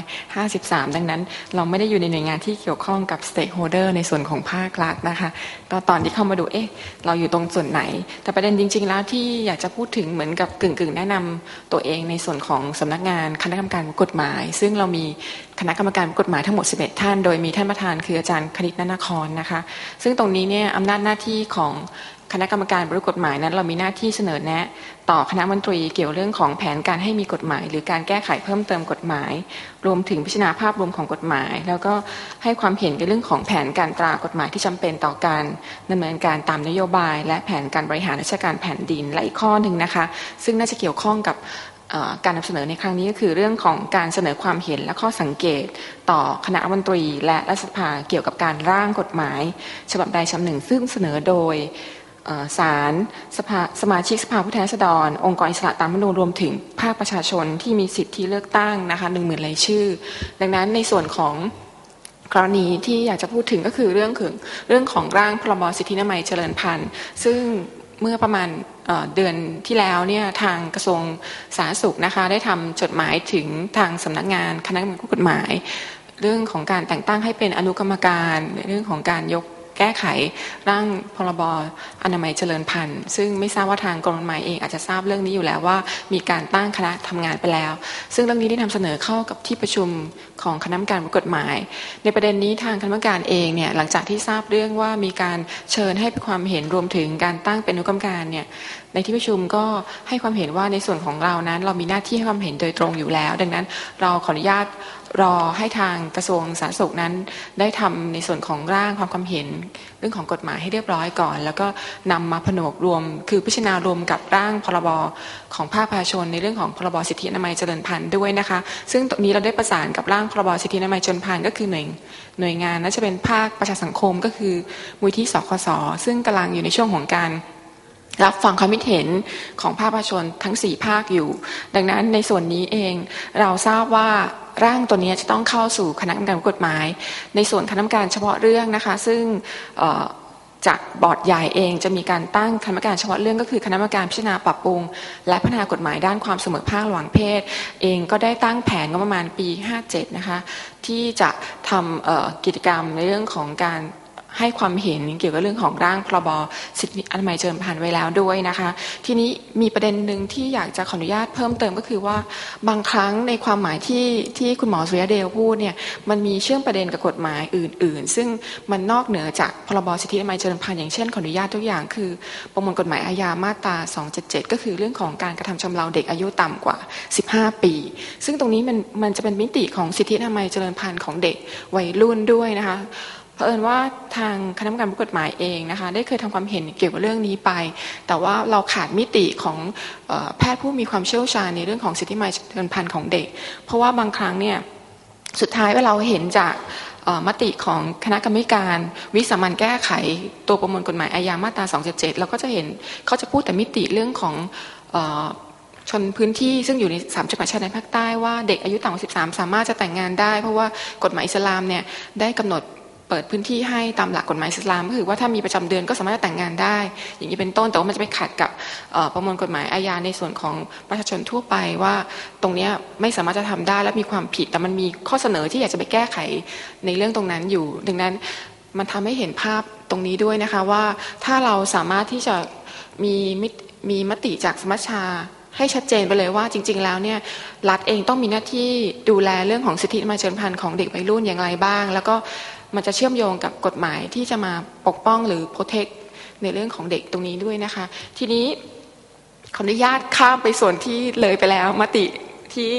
2553 ดังนั้นเราไม่ได้อยู่ในหน่วยงานที่เกี่ยวข้องกับ stakeholder ในส่วนของภาครัฐนะคะก็ตอนที่เข้ามาดูเราอยู่ตรงส่วนไหนแต่ประเด็นจริงๆแล้วที่อยากจะพูดถึงเหมือนกับกึ่งแนะนำตัวเองในส่วนของสำนักงานคณะกรรมการกฎหมายซึ่งเรามีคณะกรรมการกฎหมายทั้งหมด 11 ท่านโดยมีท่านประธานคืออาจารย์คณิต ณนครนะคะซึ่งตรงนี้เนี่ยอำนาจหน้าที่ของคณะกรรมการบรรลุกฎหมายนั้นเรามีหน้าที่เสนอแนะต่อคณะมนตรีเกี่ยวเรื่องของแผนการให้มีกฎหมายหรือการแก้ไขเพิ่มเติมกฎหมายรวมถึงพิจารณาภาพรวมของกฎหมายแล้วก็ให้ความเห็นในเรื่องของแผนการตรากฎหมายที่จำเป็นต่อการดำเนินการตามนโยบายและแผนการบริหารราชการแผ่นดินและอีกข้อหนึ่งนะคะซึ่งน่าจะเกี่ยวข้องกับการนำเสนอในครั้งนี้ก็คือเรื่องของการเสนอความเห็นและข้อสังเกตต่อคณะรัฐมนตรีและรัฐสภาเกี่ยวกับการร่างกฎหมายฉบับใดฉบับหนึ่งซึ่งเสนอโดยศาลสมาชิกสภาผู้แทนราษฎรองค์กรอิสระตามรัฐธรรมนูญรวมถึงภาคประชาชนที่มีสิทธิเลือกตั้งนะคะ 10,000 รายชื่อดังนั้นในส่วนของกรณีที่อยากจะพูดถึงก็คือเรื่องของร่างพรบสิทธินามัยเจริญพันธุ์ซึ่งเมื่อประมาณเดือนที่แล้วเนี่ยทางกระทรวงสาธารณสุขนะคะได้ทำจดหมายถึงทางสำนักงานคณะกรรมการกฎหมายเรื่องของการแต่งตั้งให้เป็นอนุกรรมการในเรื่องของการยกแก้ไขร่างพรบอนามัยเจริญพันธุ์ซึ่งไม่ทราบว่าทางกรมกฎหมายเองอาจจะทราบเรื่องนี้อยู่แล้วว่ามีการตั้งคณะทำงานไปแล้วซึ่งเรื่องนี้ได้นำเสนอเข้ากับที่ประชุมของคณะกรรมการกฎหมายในประเด็นนี้ทางคณะกรรมการเองเนี่ยหลังจากที่ทราบเรื่องว่ามีการเชิญให้ความเห็นรวมถึงการตั้งเป็นอนุกรรมการเนี่ยในที่ประชุมก็ให้ความเห็นว่าในส่วนของเรานั้นเรามีหน้าที่ให้ความเห็นโดยตรงอยู่แล้วดังนั้นเราขออนุญาตรอให้ทางกระทรวงสาธารณสุขนั้นได้ทำในส่วนของร่างความเห็นเรื่องของกฎหมายให้เรียบร้อยก่อนแล้วก็นำมาผนวกรวมคือพิจารณารวมกับร่างพรบของภาคประชาชนในเรื่องของพรบสิทธิอนามัยเจริญพันธุ์ด้วยนะคะซึ่งตรงนี้เราได้ประสานกับร่างพรบสิทธิอนามัยเจริญพันธุ์ก็คือหน่วยงานน่าจะเป็นภาคประชาสังคมก็คือมูลที่สคส.ซึ่งกำลังอยู่ในช่วงของการรับฟังความคิดเห็นของภาคประชาชนทั้ง4ภาคอยู่ดังนั้นในส่วนนี้เองเราทราบว่าร่างตัวนี้จะต้องเข้าสู่คณะกรรมการกฎหมายในส่วนคณะกรรมการเฉพาะเรื่องนะคะซึ่งจากบอร์ดใหญ่เองจะมีการตั้งคณะกรรมการเฉพาะเรื่องก็คือคณะกรรมการพิจารณาปรับปรุงและพัฒนากฎหมายด้านความเสมอภาคระหว่างเพศเองก็ได้ตั้งแผนงบประมาณปี57นะคะที่จะทำกิจกรรมในเรื่องของการให้ความเห็นเกี่ยวกับเรื่องของร่างพรบสิทธิอนามัยเจริญพันธุ์ไว้แล้วด้วยนะคะทีนี้มีประเด็นหนึ่งที่อยากจะขออนุญาตเพิ่มเติมก็คือว่าบางครั้งในความหมายที่คุณหมอสุริยเดชพูดเนี่ยมันมีเชื่อมประเด็นกับกฎหมายอื่นๆซึ่งมันนอกเหนือจากพรบสิทธิอนามัยเจริญพันธุ์อย่างเช่นขออนุญาตตัวอย่างคือประมวลกฎหมายอาญามาตรา277ก็คือเรื่องของการกระทำชำเราเด็กอายุต่ำกว่า15ปีซึ่งตรงนี้มันจะเป็นมิติของสิทธิอนามัยเจริญพันธุ์ของเด็กวัยรุ่นด้วยนะคะเผอิญว่าทางคณะกรรมการกฎหมายเองนะคะได้เคยทำความเห็นเกี่ยวกับเรื่องนี้ไปแต่ว่าเราขาดมิติของแพทย์ผู้มีความเชี่ยวชาญในเรื่องของสิทธิอนามัยเจริญพันธุ์ของเด็กเพราะว่าบางครั้งเนี่ยสุดท้ายเราเห็นจากมติของคณะกรรมการวิสามัญแก้ไขตัวประมวลกฎหมายอาญามาตรา277เราก็จะเห็นเขาจะพูดแต่มิติเรื่องของชนพื้นที่ซึ่งอยู่ใน3จังหวัดชายแดนภาคใต้ว่าเด็กอายุต่ำกว่า13สามารถจะแต่งงานได้เพราะว่ากฎหมายอิสลามเนี่ยได้กำหนดเปิดพื้นที่ให้ตามหลักกฎหมายอิสลามก็คือว่าถ้ามีประจำเดือนก็สามารถแต่งงานได้อย่างนี้เป็นต้นแต่ว่ามันจะไปขัดกับประมวลกฎหมายอาญาในส่วนของประชาชนทั่วไปว่าตรงนี้ไม่สามารถจะทำได้และมีความผิดแต่มันมีข้อเสนอที่อยากจะไปแก้ไขในเรื่องตรงนั้นอยู่ดังนั้นมันทำให้เห็นภาพตรงนี้ด้วยนะคะว่าถ้าเราสามารถที่จะมีมติจากสมัชชาให้ชัดเจนไปเลยว่าจริงๆแล้วเนี่ยรัฐเองต้องมีหน้าที่ดูแลเรื่องของสิทธิอนามัยเจริญพันธุ์ของเด็กวัยรุ่นอย่างไรบ้างแล้วก็มันจะเชื่อมโยงกับกฎหมายที่จะมาปกป้องหรือ protect ในเรื่องของเด็กตรงนี้ด้วยนะคะทีนี้ขออนุญาตข้ามไปส่วนที่เลยไปแล้วมติที่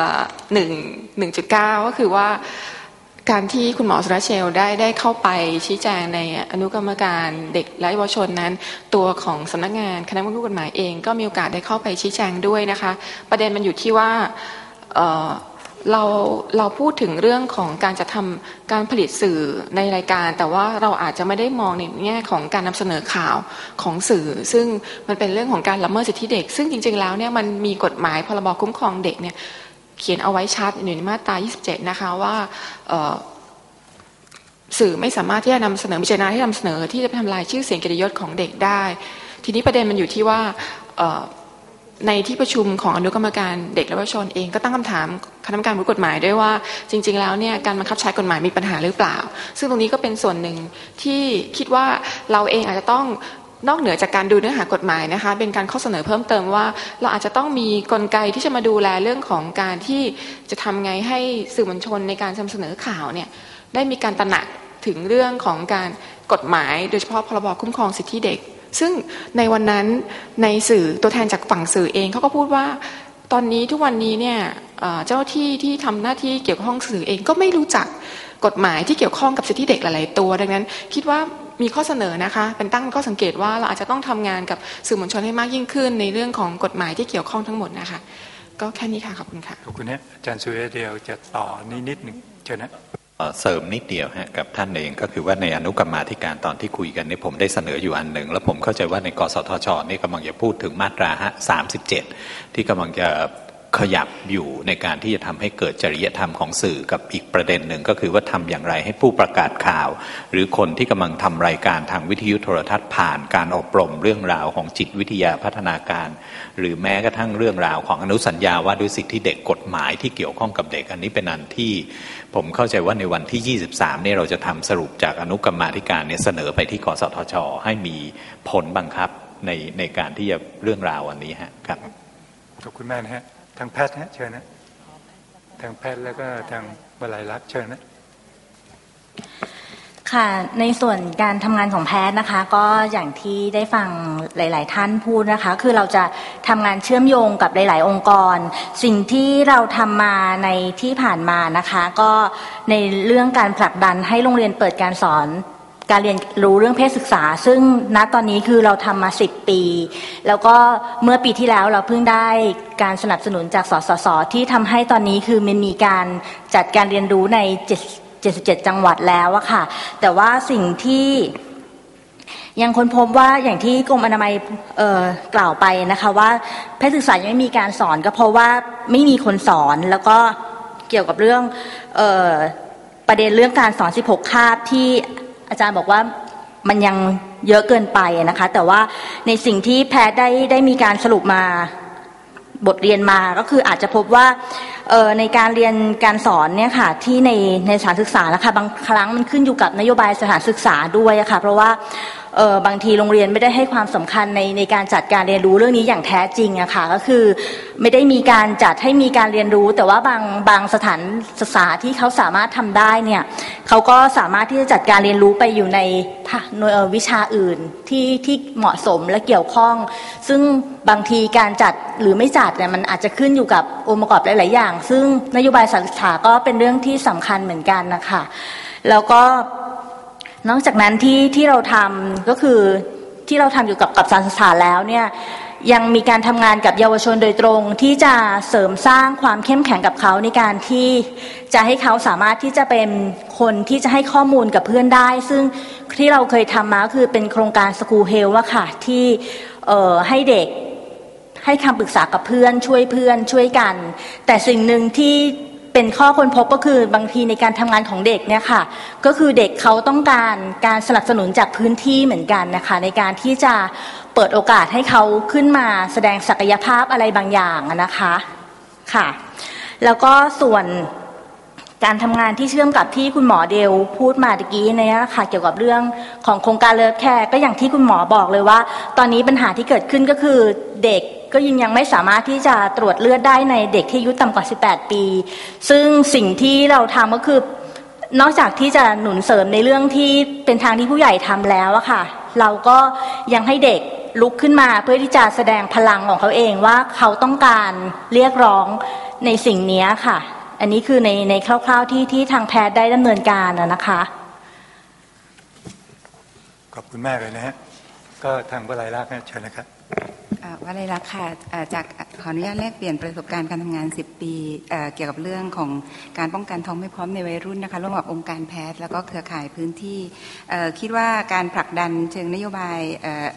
1.9 ก็คือว่าการที่คุณหมอสุรเชลได้เข้าไปชี้แจงในอนุกรรมการเด็กและเยาวชนนั้นตัวของสำนักงานคณะกรรมการกฎหมายเองก็มีโอกาสได้เข้าไปชี้แจงด้วยนะคะประเด็นมันอยู่ที่ว่าเราพูดถึงเรื่องของการจะทำการผลิตสื่อในรายการแต่ว่าเราอาจจะไม่ได้มองในแง่ของการนำเสนอข่าวของสื่อซึ่งมันเป็นเรื่องของการละเมิดสิทธิเด็กซึ่งจริงๆแล้วเนี่ยมันมีกฎหมายพรบคุ้มครองเด็กเนี่ยเขียนเอาไว้ชัดอยู่ในมาตรา 27 นะคะว่าสื่อไม่สามารถที่จะนำเสนอมีเจตนาที่นำเสนอที่จะไปทำลายชื่อเสียงเกียรติยศของเด็กได้ทีนี้ประเด็นมันอยู่ที่ว่าในที่ประชุมของอนุกรรมการเด็กและเยาวชนเองก็ตั้งคำถามคณะกรรมการกฎหมายด้วยว่าจริงๆแล้วเนี่ยการบังคับใช้กฎหมายมีปัญหาหรือเปล่าซึ่งตรงนี้ก็เป็นส่วนหนึ่งที่คิดว่าเราเองอาจจะต้องนอกเหนือจากการดูเนื้อหากฎหมายนะคะเป็นการข้อเสนอเพิ่มเติมว่าเราอาจจะต้องมีกลไกที่จะมาดูแลเรื่องของการที่จะทำไงให้สื่อมวลชนในการนำเสนอข่าวเนี่ยได้มีการตระหนักถึงเรื่องของการกฎหมายโดยเฉพาะพรบคุ้มครองสิทธิเด็กซึ่งในวันนั้นในสื่อตัวแทนจากฝั่งสื่อเองเขาก็พูดว่าตอนนี้ทุกวันนี้เนี่ยเจ้าที่ที่ทำหน้าที่เกี่ยวข้องสื่อเองก็ไม่รู้จักกฎหมายที่เกี่ยวข้องกับสิทธิเด็กหลายๆตัวดังนั้นคิดว่ามีข้อเสนอนะคะเป็นตั้งข้อสังเกตว่าเราอาจจะต้องทำงานกับสื่อมวลชนให้มากยิ่งขึ้นในเรื่องของกฎหมายที่เกี่ยวข้องทั้งหมดนะคะก็แค่นี้ค่ะขอบคุณค่ะ
ขอบคุณนะอาจารย์สุริยะเดียวจะต่อนิดหนึ่งเชิญนะ
เสริมนิดเดียวฮะกับท่านเองก็คือว่าในอนุกรรมาธิการตอนที่คุยกันนี่ผมได้เสนออยู่อันหนึ่งแล้วผมเข้าใจว่าในกสทชนี่กำลังจะพูดถึงมาตรา37ที่กำลังจะขยับอยู่ในการที่จะทำให้เกิดจริยธรรมของสื่อกับอีกประเด็นหนึ่งก็คือว่าทำอย่างไรให้ผู้ประกาศข่าวหรือคนที่กำลังทำรายการทางวิทยุโทรทัศน์ผ่านการอบรมเรื่องราวของจิตวิทยาพัฒนาการหรือแม้กระทั่งเรื่องราวของอนุสัญญาว่าด้วยสิทธิเด็กกฎหมายที่เกี่ยวข้องกับเด็กอันนี้เป็นอันที่ผมเข้าใจว่าในวันที่23เนี่ยเราจะทำสรุปจากอนุกรรมาธิการเนี่ยเสนอไปที่กสทชให้มีผลบังคับในการที่จะเรื่องราวอันนี้ฮะครับ
ขอบคุณแม่นะฮะทางแพทย์นะเชิญนะทางแพทย์แล้วก็ทางวลัยลักษณ์เชิญนะ
ค่ะในส่วนการทำงานของแพทย์นะคะก็อย่างที่ได้ฟังหลายๆท่านพูดนะคะคือเราจะทำงานเชื่อมโยงกับหลายๆองค์กรสิ่งที่เราทำมาในที่ผ่านมานะคะก็ในเรื่องการผลักดันให้โรงเรียนเปิดการสอนการเรียนรู้เรื่องเพศศึกษาซึ่งณตอนนี้คือเราทำมา10 ปีแล้วก็เมื่อปีที่แล้วเราเพิ่งได้การสนับสนุนจากสสสที่ทำให้ตอนนี้คือมันมีการจัดการเรียนรู้ใน77 จังหวัดแล้วอะค่ะแต่ว่าสิ่งที่ยังค้นพบว่าอย่างที่กรมอนามัยกล่าวไปนะคะว่าเพศศึกษายังไม่มีการสอนก็เพราะว่าไม่มีคนสอนแล้วก็เกี่ยวกับเรื่องประเด็นเรื่องการสอน16 คาบที่อาจารย์บอกว่ามันยังเยอะเกินไปนะคะแต่ว่าในสิ่งที่แพทย์ได้มีการสรุปมาบทเรียนมาก็คืออาจจะพบว่าในการเรียนการสอนเนี่ยค่ะที่ในสถานศึกษานะคะบางครั้งมันขึ้นอยู่กับนโยบายสถานศึกษาด้วยค่ะเพราะว่าบางทีโรงเรียนไม่ได้ให้ความสำคัญในการจัดการเรียนรู้เรื่องนี้อย่างแท้จริงอะค่ะก็คือไม่ได้มีการจัดให้มีการเรียนรู้แต่ว่าบางสถานศึกษาที่เขาสามารถทำได้เนี่ยเขาก็สามารถที่จะจัดการเรียนรู้ไปอยู่ในวิชาอื่นที่เหมาะสมและเกี่ยวข้องซึ่งบางทีการจัดหรือไม่จัดเนี่ยมันอาจจะขึ้นอยู่กับองค์ประกอบหลายๆอย่างซึ่งนโยบายสถานศึกษาก็เป็นเรื่องที่สำคัญเหมือนกันนะคะแล้วก็นอกจากนั้นที่เราทำก็คือที่เราทำอยู่กับสถานศึกษาแล้วเนี่ยยังมีการทำงานกับเยาวชนโดยตรงที่จะเสริมสร้างความเข้มแข็งกับเขาในการที่จะให้เขาสามารถที่จะเป็นคนที่จะให้ข้อมูลกับเพื่อนได้ซึ่งที่เราเคยทำมาคือเป็นโครงการ School Health อะค่ะที่ให้เด็กให้คำปรึกษากับเพื่อนช่วยกันแต่สิ่งหนึ่งที่เป็นข้อค้นพบก็คือบางทีในการทำงานของเด็กเนี่ยค่ะก็คือเด็กเขาต้องการสนับสนุนจากพื้นที่เหมือนกันนะคะในการที่จะเปิดโอกาสให้เขาขึ้นมาแสดงศักยภาพอะไรบางอย่างนะคะค่ะแล้วก็ส่วนการทำงานที่เชื่อมกับที่คุณหมอเดลพูดมาตะกี้เนี่ยค่ะเกี่ยวกับเรื่องของโครงการเลิฟแคร์ก็อย่างที่คุณหมอบอกเลยว่าตอนนี้ปัญหาที่เกิดขึ้นก็คือเด็กก็ยังไม่สามารถที่จะตรวจเลือดได้ในเด็กที่อายุต่ำกว่า18 ปีซึ่งสิ่งที่เราทำก็คือนอกจากที่จะหนุนเสริมในเรื่องที่เป็นทางที่ผู้ใหญ่ทำแล้วอะค่ะเราก็ยังให้เด็กลุกขึ้นมาเพื่อที่จะแสดงพลังของเขาเองว่าเขาต้องการเรียกร้องในสิ่งนี้ค่ะอันนี้คือในคร่าวๆที่ทางแพทย์ได้ดำเนินการนะคะ
ขอบคุณมากเลยนะฮะก็ทางวลัยลักษณ์เชิญนะครับ
วลัยลักษณ์ค่ะจากขออนุญาตแลกเปลี่ยนประสบการณ์การทำงาน10 ปีเกี่ยวกับเรื่องของการป้องกันท้องไม่พร้อมในวัยรุ่นนะคะร่วมกับองค์การแพทย์แล้วก็เครือข่ายพื้นที่คิดว่าการผลักดันเชิงนโยบาย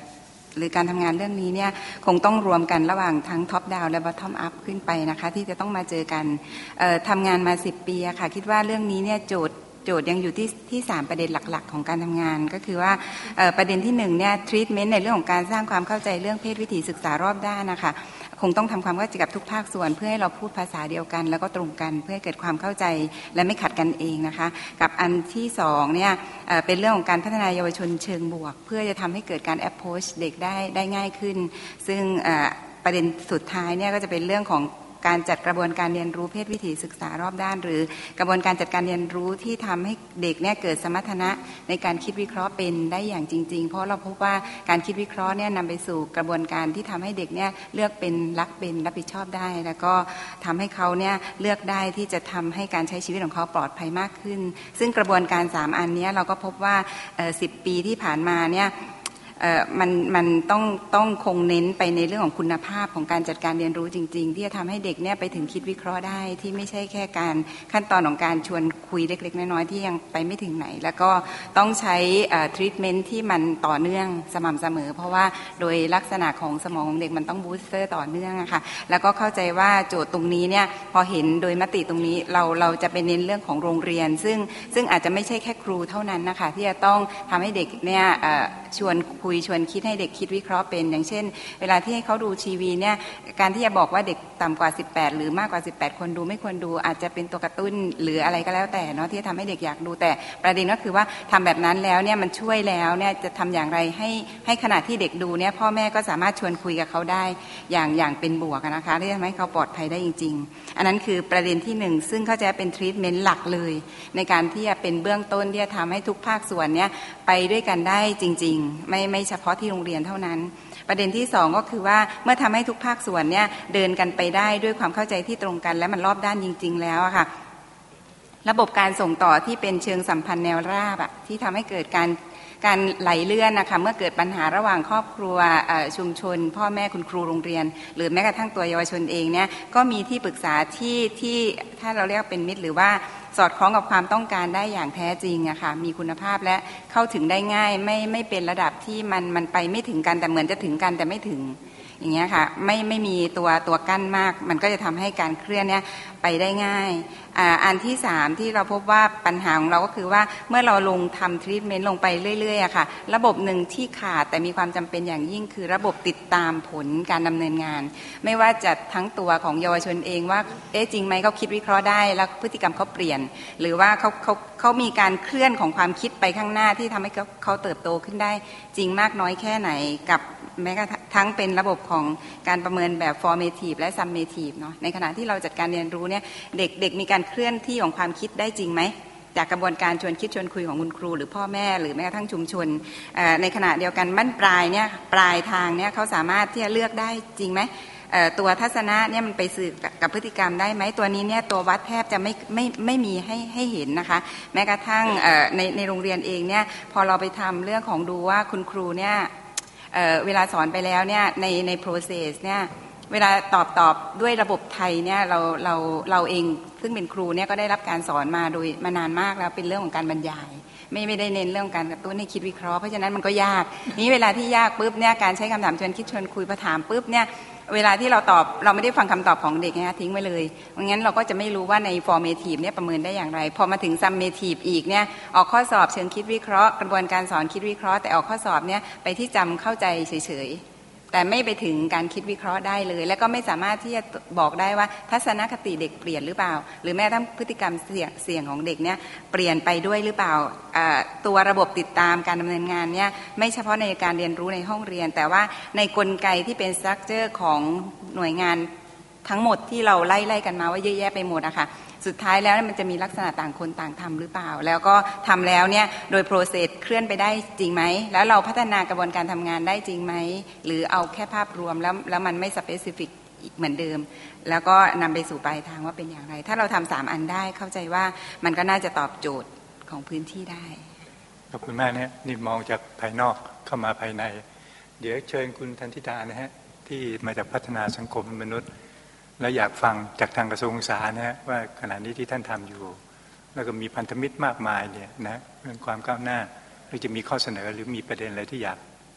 หรือการทำงานเรื่องนี้เนี่ยคงต้องรวมกันระหว่างทั้งท็อปดาวและบอททอมอัพขึ้นไปนะคะที่จะต้องมาเจอกันทำงานมา10 ปีค่ะคิดว่าเรื่องนี้เนี่ยโจทย์ยังอยู่ที่3ประเด็นหลักๆของการทำงานก็คือว่าประเด็นที่1เนี่ยทรีทเมนต์ในเรื่องของการสร้างความเข้าใจเรื่องเพศวิถีศึกษารอบด้านนะคะคงต้องทำความเข้าใจกับทุกภาคส่วนเพื่อให้เราพูดภาษาเดียวกันแล้วก็ตรงกันเพื่อให้เกิดความเข้าใจและไม่ขัดกันเองนะคะกับอันที่2เนี่ยเป็นเรื่องของการพัฒนาเยาวชนเชิงบวกเพื่อจะทำให้เกิดการ approach เด็กได้ง่ายขึ้นซึ่งประเด็นสุดท้ายเนี่ยก็จะเป็นเรื่องของการจัดกระบวนการเรียนรู้เพศวิถีศึกษารอบด้านหรือกระบวนการจัดการเรียนรู้ที่ทำให้เด็กเนี่ยเกิดสมรรถนะในการคิดวิเคราะห์เป็นได้อย่างจริงๆเพราะเราพบว่าการคิดวิเคราะห์เนี่ยนำไปสู่กระบวนการที่ทำให้เด็กเนี่ยเลือกเป็นรักเป็นรับผิดชอบได้แล้วก็ทำให้เขาเนี่ยเลือกได้ที่จะทำให้การใช้ชีวิตของเขาปลอดภัยมากขึ้นซึ่งกระบวนการ3อันนี้เราก็พบว่า10 ปีที่ผ่านมาเนี่ยมันต้องคงเน้นไปในเรื่องของคุณภาพของการจัดการเรียนรู้จริงๆที่จะทำให้เด็กเนี่ยไปถึงคิดวิเคราะห์ได้ที่ไม่ใช่แค่การขั้นตอนของการชวนคุยเล็กๆน้อยๆที่ยังไปไม่ถึงไหนแล้วก็ต้องใช้ทรีทเมนต์ที่มันต่อเนื่องสม่ำเสมอเพราะว่าโดยลักษณะของสมองของเด็กมันต้องบูสเตอร์ต่อเนื่องอะค่ะแล้วก็เข้าใจว่าโจทย์ตรงนี้เนี่ยพอเห็นโดยมติตรงนี้เราจะไปเน้นเรื่องของโรงเรียนซึ่งอาจจะไม่ใช่แค่ครูเท่านั้นนะคะที่จะต้องทำให้เด็กเนี่ยชวนคุยชวนคิดให้เด็กคิดวิเคราะห์เป็นอย่างเช่นเวลาที่ให้เขาดูทีวีเนี่ยการที่จะบอกว่าเด็กต่ำกว่า18หรือมากกว่า18คนดูไม่ควรดูอาจจะเป็นตัวกระตุ้นหรืออะไรก็แล้วแต่เนาะที่จะทำให้เด็กอยากดูแต่ประเด็นก็คือว่าทำแบบนั้นแล้วเนี่ยมันช่วยแล้วเนี่ยจะทำอย่างไรให้ขณะที่เด็กดูเนี่ยพ่อแม่ก็สามารถชวนคุยกับเขาได้อย่างเป็นบวกนะคะที่จะทำให้เขาปลอดภัยได้จริงๆอันนั้นคือประเด็นที่1ซึ่งเขาจะเป็นทรีทเมนต์หลักเลยในการที่จะเป็นเบื้องต้นที่จะทำให้ทุกภาคส่วนเนี่ยไปด้วยกันได้จริงๆไม่เฉพาะที่โรงเรียนเท่านั้นประเด็นที่2ก็คือว่าเมื่อทำให้ทุกภาคส่วนเนี่ยเดินกันไปได้ด้วยความเข้าใจที่ตรงกันและมันรอบด้านจริงๆแล้วอะค่ะระบบการส่งต่อที่เป็นเชิงสัมพันธ์แนวราบอะที่ทำให้เกิดการไหลเลื่อนนะคะเมื่อเกิดปัญหาระหว่างครอบครัวชุมชนพ่อแม่คุณครูโรงเรียนหรือแม้กระทั่งตัวเยาวชนเองเนี่ยก็มีที่ปรึกษาที่ถ้าเราเรียกเป็นมิตรหรือว่าสอดคล้องกับความต้องการได้อย่างแท้จริงอะค่ะมีคุณภาพและเข้าถึงได้ง่ายไม่เป็นระดับที่มันไปไม่ถึงกันแต่เหมือนจะถึงกันแต่ไม่ถึงอย่างเงี้ยค่ะไม่มีตัวกั้นมากมันก็จะทำให้การเคลื่อนเนี่ยไปได้ง่ายอันที่3ที่เราพบว่าปัญหาของเราก็คือว่าเมื่อเราลงทำทรีทเมนต์ลงไปเรื่อยๆอะค่ะระบบหนึ่งที่ขาดแต่มีความจำเป็นอย่างยิ่งคือระบบติดตามผลการดำเนินงานไม่ว่าจะทั้งตัวของเยาวชนเองว่าจริงไหมเขาคิดวิเคราะห์ได้แล้วพฤติกรรมเขาเปลี่ยนหรือว่าเขามีการเคลื่อนของความคิดไปข้างหน้าที่ทำให้เขาเติบโตขึ้นได้จริงมากน้อยแค่ไหนกับแม้กระทั่งเป็นระบบของการประเมินแบบ formative และ summative เนาะในขณะที่เราจัดการเรียนรู้เนี่ยเด็กมีการเคลื่อนที่ของความคิดได้จริงไหมจากกระบวนการชวนคิดชวนคุยของคุณครูหรือพ่อแม่หรือแม้กระทั่งชุมชนในขณะเดียวกันบั้นปลายเนี่ยปลายทางเนี่ยเขาสามารถที่จะเลือกได้จริงไหมตัวทัศนะเนี่ยมันไปสื่อกับพฤติกรรมได้ไหมตัวนี้เนี่ยตัววัดแทบจะไม่มีให้เห็นนะคะแม้กระทั่งในโรงเรียนเองเนี่ยพอเราไปทำเรื่องของดูว่าคุณครูเนี่ยเวลาสอนไปแล้วเนี่ยใน process เนี่ยเวลาตอบด้วยระบบไทยเนี่ยเราเองซึ่งเป็นครูเนี่ยก็ได้รับการสอนมานานมากแล้วเป็นเรื่องของการบรรยายไม่ได้เน้นเรื่องการกระตุ้นให้คิดวิเคราะห์เพราะฉะนั้นมันก็ยากนี้เวลาที่ยากปุ๊บเนี่ยการใช้คำถามชวนคิดชวนคุยพอถามปุ๊บเนี่ยเวลาที่เราตอบเราไม่ได้ฟังคำตอบของเด็กนะทิ้งไว้เลยงั้นเราก็จะไม่รู้ว่าใน formative เนี่ยประเมินได้อย่างไรพอมาถึง summative อีกเนี่ยออกข้อสอบเชิงคิดวิเคราะห์กระบวนการสอนคิดวิเคราะห์แต่ออกข้อสอบเนี่ยไปที่จำเข้าใจเฉยๆแต่ไม่ไปถึงการคิดวิเคราะห์ได้เลยและก็ไม่สามารถที่จะบอกได้ว่าทัศนคติเด็กเปลี่ยนหรือเปล่าหรือแม้ทั้งพฤติกรรมเสี่ยงของเด็กเนี่ยเปลี่ยนไปด้วยหรือเปล่าตัวระบบติดตามการดำเนินงานเนี่ยไม่เฉพาะในการเรียนรู้ในห้องเรียนแต่ว่าในกลไกที่เป็นสตรัคเจอร์ของหน่วยงานทั้งหมดที่เราไล่กันมาว่าเยอะแยะไปหมดอะค่ะสุดท้ายแล้วมันจะมีลักษณะต่างคนต่างทำหรือเปล่าแล้วก็ทำแล้วเนี่ยโดยโปรเซสเคลื่อนไปได้จริงไหมแล้วเราพัฒนากระบวนการทำงานได้จริงไหมหรือเอาแค่ภาพรวมแล้วมันไม่สเปซิฟิกเหมือนเดิมแล้วก็นำไปสู่ปลายทางว่าเป็นอย่างไรถ้าเราทำ3อันได้เข้าใจว่ามันก็น่าจะตอบโจทย์ของพื้นที่ได้
ขอบคุณมากนะนี่มองจากภายนอกเข้ามาภายในเดี๋ยวเชิญคุณธันธิดานะฮะที่มาจากพัฒนาสังคมมนุษย์และอยากฟังจากทางกระทรวงศึกษานะฮะว่าขณะนี้ที่ท่านทำอยู่แล้วก็มีพันธมิตรมากมายเนี่ยนะเรื่องความก้าวหน้าหรือจะมีข้อเสนอหรือมีประเด็นอะไรที่อยาก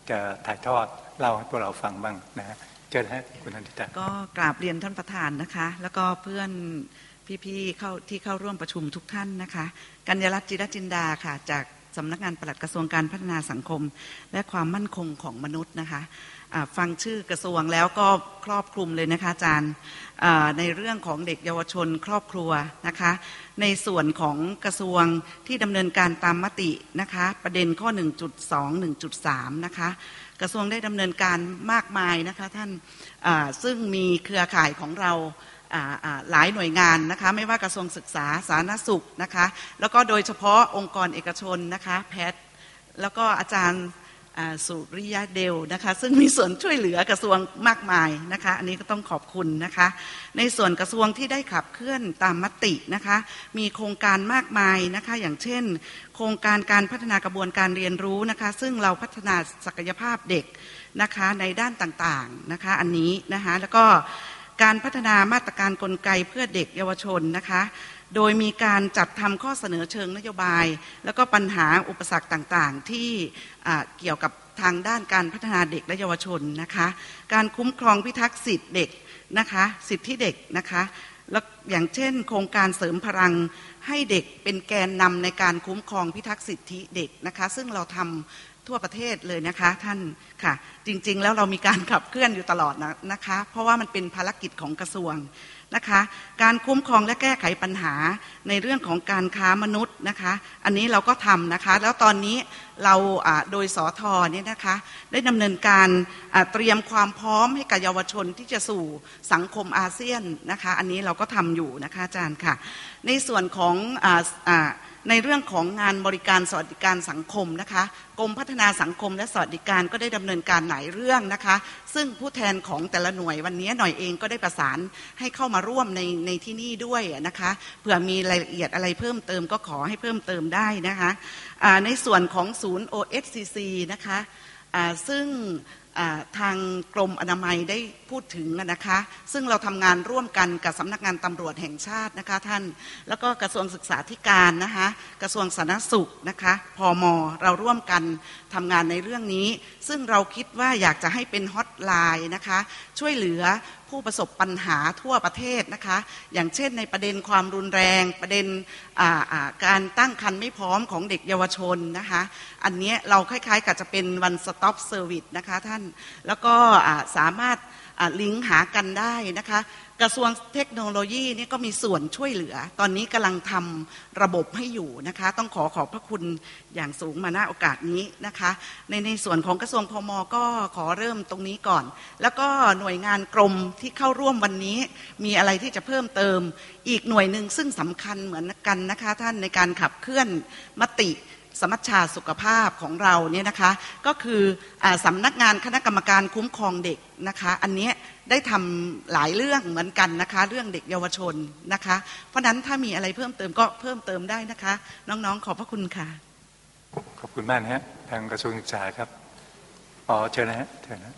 จะถ่ายทอดเล่าให้พวกเราฟังบ้างนะฮะเชิญฮะคุณนันทิตา
ก็กราบเรียนท่านประธานนะคะแล้วก็เพื่อนพี่ๆที่เข้าร่วมประชุมทุกท่านนะคะกัญญารัตน์จิรจินดาค่ะจากสำนักงานปลัดกระทรวงการพัฒนาสังคมและความมั่นคงของมนุษย์นะคะฟังชื่อกระทรวงแล้วก็ครอบคลุมเลยนะคะอาจารย์ในเรื่องของเด็กเยาวชนครอบครัวนะคะในส่วนของกระทรวงที่ดำเนินการตามมตินะคะประเด็นข้อ 1.2 1.3 นะคะกระทรวงได้ดำเนินการมากมายนะคะท่านซึ่งมีเครือข่ายของเราหลายหน่วยงานนะคะไม่ว่ากระทรวงศึกษาสาธารณสุขนะคะแล้วก็โดยเฉพาะองค์กรเอกชนนะคะแพทย์แล้วก็อาจารย์สุริยะเดลนะคะซึ่งมีส่วนช่วยเหลือกระทรวงมากมายนะคะอันนี้ก็ต้องขอบคุณนะคะในส่วนกระทรวงที่ได้ขับเคลื่อนตามมตินะคะมีโครงการมากมายนะคะอย่างเช่นโครงการการพัฒนากระบวนการเรียนรู้นะคะซึ่งเราพัฒนาศักยภาพเด็กนะคะในด้านต่างๆนะคะอันนี้นะคะแล้วก็การพัฒนามาตรการกลไกเพื่อเด็กเยาวชนนะคะโดยมีการจัดทำข้อเสนอเชิงนโยบายแล้วก็ปัญหาอุปสรรคต่างๆที่เกี่ยวกับทางด้านการพัฒนาเด็กและเยาวชนนะคะการคุ้มครองพิทักษ์สิทธิเด็กนะคะสิทธิเด็กนะคะแล้วอย่างเช่นโครงการเสริมพลังให้เด็กเป็นแกนนำในการคุ้มครองพิทักษ์สิทธิเด็กนะคะซึ่งเราทำทั่วประเทศเลยนะคะท่านค่ะจริงๆแล้วเรามีการขับเคลื่อนอยู่ตลอดนะคะเพราะว่ามันเป็นภารกิจของกระทรวงนะคะการคุ้มครองและแก้ไขปัญหาในเรื่องของการค้ามนุษย์นะคะอันนี้เราก็ทำนะคะแล้วตอนนี้เราโดยสท.เนี่ยนะคะได้ดำเนินการเตรียมความพร้อมให้กับเยาวชนที่จะสู่สังคมอาเซียนนะคะอันนี้เราก็ทำอยู่นะคะอาจารย์ค่ะในส่วนของในเรื่องของงานบริการสวัสดิการสังคมนะคะกรมพัฒนาสังคมและสวัสดิการก็ได้ดำเนินการหลายเรื่องนะคะซึ่งผู้แทนของแต่ละหน่วยวันนี้หน่อยเองก็ได้ประสานให้เข้ามาร่วมในที่นี่ด้วยนะคะเผื่อมีรายละเอียดอะไรเพิ่มเติมก็ขอให้เพิ่มเติมได้นะคะในส่วนของศูนย์ OSCC นะคะซึ่งทางกรมอนามัยได้พูดถึงนะคะซึ่งเราทำงานร่วมกันกับสำนักงานตำรวจแห่งชาตินะคะท่านแล้วก็กระทรวงศึกษาธิการนะคะกระทรวงสาธารณสุขนะคะพม.เราร่วมกันทำงานในเรื่องนี้ซึ่งเราคิดว่าอยากจะให้เป็นฮอตไลน์นะคะช่วยเหลือผู้ประสบปัญหาทั่วประเทศนะคะอย่างเช่นในประเด็นความรุนแรงประเด็นการตั้งครรภ์ไม่พร้อมของเด็กเยาวชนนะคะอันนี้เราคล้ายๆกับจะเป็น one stop service นะคะท่านแล้วก็สามารถลิงก์หากันได้นะคะกระทรวงเทคโนโลยีนี่ก็มีส่วนช่วยเหลือตอนนี้กำลังทำระบบให้อยู่นะคะต้องขอบพระคุณอย่างสูงมาณโอกาสนี้นะคะในส่วนของกระทรวงพม.ก็ขอเริ่มตรงนี้ก่อนแล้วก็หน่วยงานกรมที่เข้าร่วมวันนี้มีอะไรที่จะเพิ่มเติมอีกหน่วยหนึ่งซึ่งสำคัญเหมือนกันนะคะท่านในการขับเคลื่อนมติสมัชชาสุขภาพของเราเนี่ยนะคะก็คือสำนักงานคณะกรรมการคุ้มครองเด็กนะคะอันนี้ได้ทำหลายเรื่องเหมือนกันนะคะเรื่องเด็กเยาวชนนะคะเพราะนั้นถ้ามีอะไรเพิ่มเติมก็เพิ่มเติมได้นะคะน้องๆขอบพระคุณค่ะ
ขอบคุณมากนะฮะทางกระทรวงศึกษาครับเชิญนะฮะเชิญนะ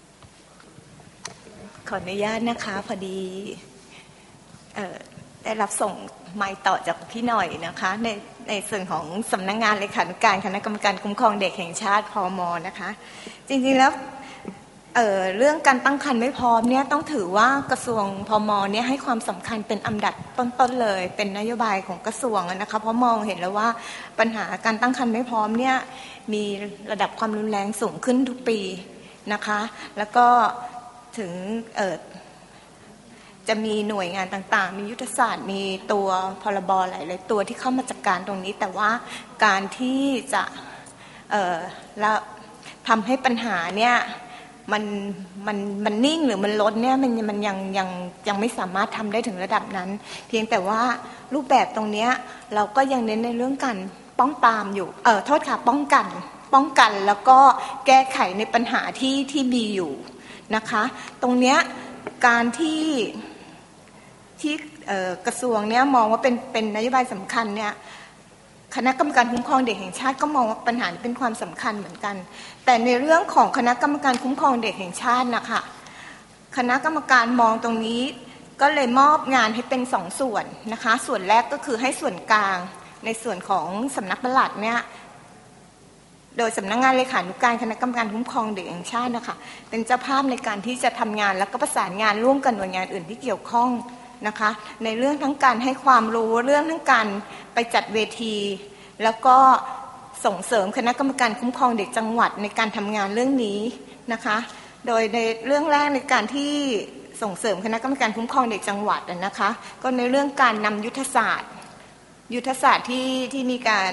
ขออนุญาตนะคะพอดีได้รับส่งไมค์ต่อจากพี่หน่อยนะคะในส่วนของสำนักงานเลขานุการคณะกรรมการคุ้มครองเด็กแห่งชาติพม.นะคะจริงๆแล้วเรื่องการตั้งครรภ์ไม่พร้อมเนี่ยต้องถือว่ากระทรวงพม.เนี่ยให้ความสำคัญเป็นอันดับต้นๆเลยเป็นนโยบายของกระทรวงนะคะเพราะมองเห็นแล้วว่าปัญหาการตั้งครรภ์ไม่พร้อมเนี่ยมีระดับความรุนแรงสูงขึ้นทุกปีนะคะแล้วก็ถึงจะมีหน่วยงานต่างๆมียุทธศาสตร์มีตัวพรบหลายๆตัวที่เข้ามาจัดการตรงนี้แต่ว่าการที่จะทำให้ปัญหาเนี่ยมันนิ่งหรือมันลดเนี่ยมันยังไม่สามารถทำได้ถึงระดับนั้นเพียงแต่ว่ารูปแบบตรงนี้เราก็ยังเน้นในเรื่องการป้องปรามอยู่โทษค่ะป้องกันแล้วก็แก้ไขในปัญหาที่มีอยู่นะคะตรงเนี้ยการที่กระทรวงเนี่ยมองว่าเป็นนโยบายสำคัญเนี่ยคณะกรรมการคุ้มครองเด็กแห่งชาติก็มองว่าปัญหาเป็นความสำคัญเหมือนกันแต่ในเรื่องของคณะกรรมการคุ้มครองเด็กแห่งชาตินะคะคณะกรรมการมองตรงนี้ก็เลยมอบงานให้เป็น2 ส่วนนะคะส่วนแรกก็คือให้ส่วนกลางในส่วนของสำนักปลัดเนี่ยโดยสำนักงานเลขานุการคณะกรรมการคุ้มครองเด็กแห่งชาตินะคะเป็นเจ้าภาพในการที่จะทำงานแล้วก็ประสานงานร่วมกับหน่วยงานอื่นที่เกี่ยวข้องนะคะในเรื่องทั้งการให้ความรู้เรื่องทั้งการไปจัดเวทีแล้วก็ส่งเสริมคณะกรรมการคุ้มครองเด็กจังหวัดในการทำงานเรื่องนี้นะคะโดยในเรื่องแรกในการที่ส่งเสริมคณะกรรมการคุ้มครองเด็กจังหวัดนะคะก็ในเรื่องการนำยุทธศาสตร์ที่มีการ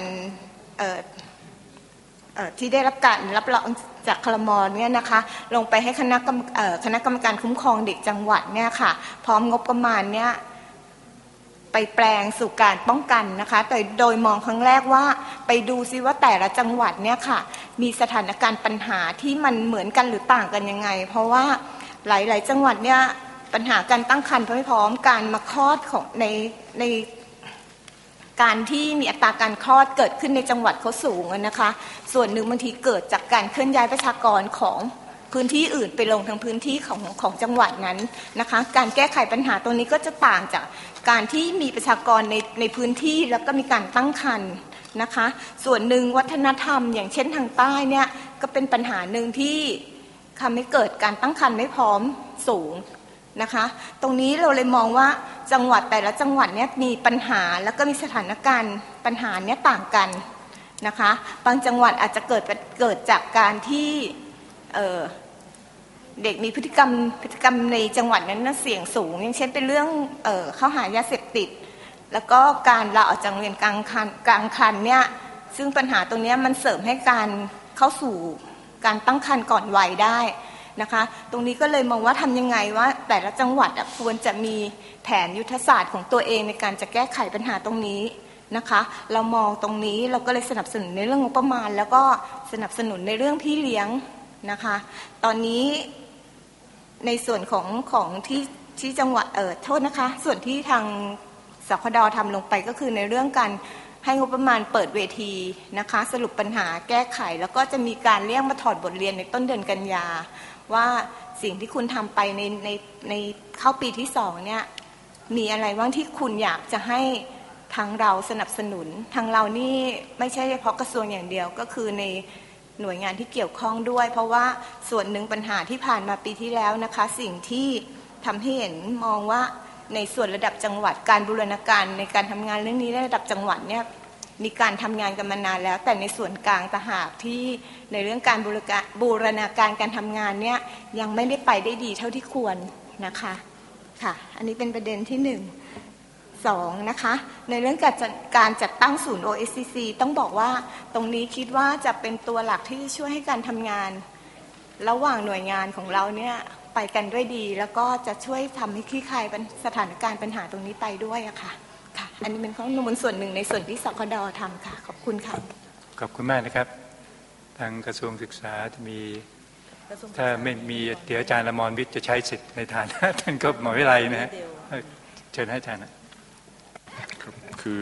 ที่ได้รับการรับรองจากครม.เนี่ยนะคะลงไปให้คณะกรรมการคุ้มครองเด็กจังหวัดเนี่ยค่ะพร้อมงบประมาณเนี่ยไปแปลงสู่การป้องกันนะคะโดยมองครั้งแรกว่าไปดูซิว่าแต่ละจังหวัดเนี่ยค่ะมีสถานการณ์ปัญหาที่มันเหมือนกันหรือต่างกันยังไงเพราะว่าหลายๆจังหวัดเนี่ยปัญหาการตั้งครรภ์ไม่พร้อมการมาคลอดของในการที่มีอัตราการคลอดเกิดขึ้นในจังหวัดเขาสูงนะคะส่วนหนึ่งบางทีเกิดจากการเคลื่อนย้ายประชากรของพื้นที่อื่นไปลงทางพื้นที่ของจังหวัดนั้นนะคะการแก้ไขปัญหาตรงนี้ก็จะต่างจากการที่มีประชากรในพื้นที่แล้วก็มีการตั้งครรภ์นะคะส่วนหนึ่งวัฒนธรรมอย่างเช่นทางใต้เนี่ยก็เป็นปัญหาหนึ่งที่ทำให้เกิดการตั้งครรภ์ไม่พร้อมสูงนะคะตรงนี้เราเลยมองว่าจังหวัดแต่ละจังหวัดเนี่ยมีปัญหาแล้วก็มีสถานการณ์ปัญหาเนี่ยต่างกันนะคะบางจังหวัดอาจจะเกิดจากการที่เด็กมีพฤติกรรมในจังหวัดนั้นเสี่ยงสูงอย่างเช่นเป็นเรื่องเข้าหายาเสพติดแล้วก็การลาออกจากโรงเรียนกลางคันเนี่ยซึ่งปัญหาตรงนี้มันเสริมให้การเข้าสู่การตั้งครรภ์ก่อนวัยได้นะคะตรงนี้ก็เลยมองว่าทำยังไงว่าแต่ละจังหวัดควรจะมีแผนยุทธศาสตร์ของตัวเองในการจะแก้ไขปัญหาตรงนี้นะคะเรามองตรงนี้เราก็เลยสนับสนุนในเรื่องงบประมาณแล้วก็สนับสนุนในเรื่องพี่เลี้ยงนะคะตอนนี้ในส่วนของที่จังหวัดโทษนะคะส่วนที่ทางสคด.ทำลงไปก็คือในเรื่องการให้งบประมาณเปิดเวทีนะคะสรุปปัญหาแก้ไขแล้วก็จะมีการเรียกมาถอดบทเรียนในต้นเดือนกันยาว่าสิ่งที่คุณทำไปในเข้าปีที่2เนี่ยมีอะไรบ้างที่คุณอยากจะให้ทางเราสนับสนุนทางเรานี่ไม่ใช่เฉพาะกระทรวงอย่างเดียวก็คือในหน่วยงานที่เกี่ยวข้องด้วยเพราะว่าส่วนหนึ่งปัญหาที่ผ่านมาปีที่แล้วนะคะสิ่งที่ทำให้เห็นมองว่าในส่วนระดับจังหวัดการบูรณาการในการทำงานเรื่องนี้ในระดับจังหวัดเนี่ยมีการทำงานกันมานานแล้วแต่ในส่วนกลางต่างหากที่ในเรื่องการบูรณาการการทำงานเนี่ยยังไม่ได้ไปได้ดีเท่าที่ควรนะคะค่ะอันนี้เป็นประเด็นที่2นะคะในเรื่องการจัดตั้งศูนย์ OSCC ต้องบอกว่าตรงนี้คิดว่าจะเป็นตัวหลักที่ช่วยให้การทำงานระหว่างหน่วยงานของเราเนี่ยไปกันด้วยดีแล้วก็จะช่วยทำให้คลี่คลายสถานการณ์ปัญหาตรงนี้ไปด้วยอะค่ะค่ะอันนี้เป็นข้อมูลส่วนหนึ่งในส่วนที่สคด.ทำค่ะขอบคุณค่ะ
ขอบคุณมากนะครับทางกระทรวงศึกษาจะมีถ้าไม่มีเดี๋ยวอาจารย์ละมรวิทย์จะใช้สิทธิ์ในฐานะท่านก็มหาวิทยาลัยนะฮะเชิญให้อาจารย์
ครับคือ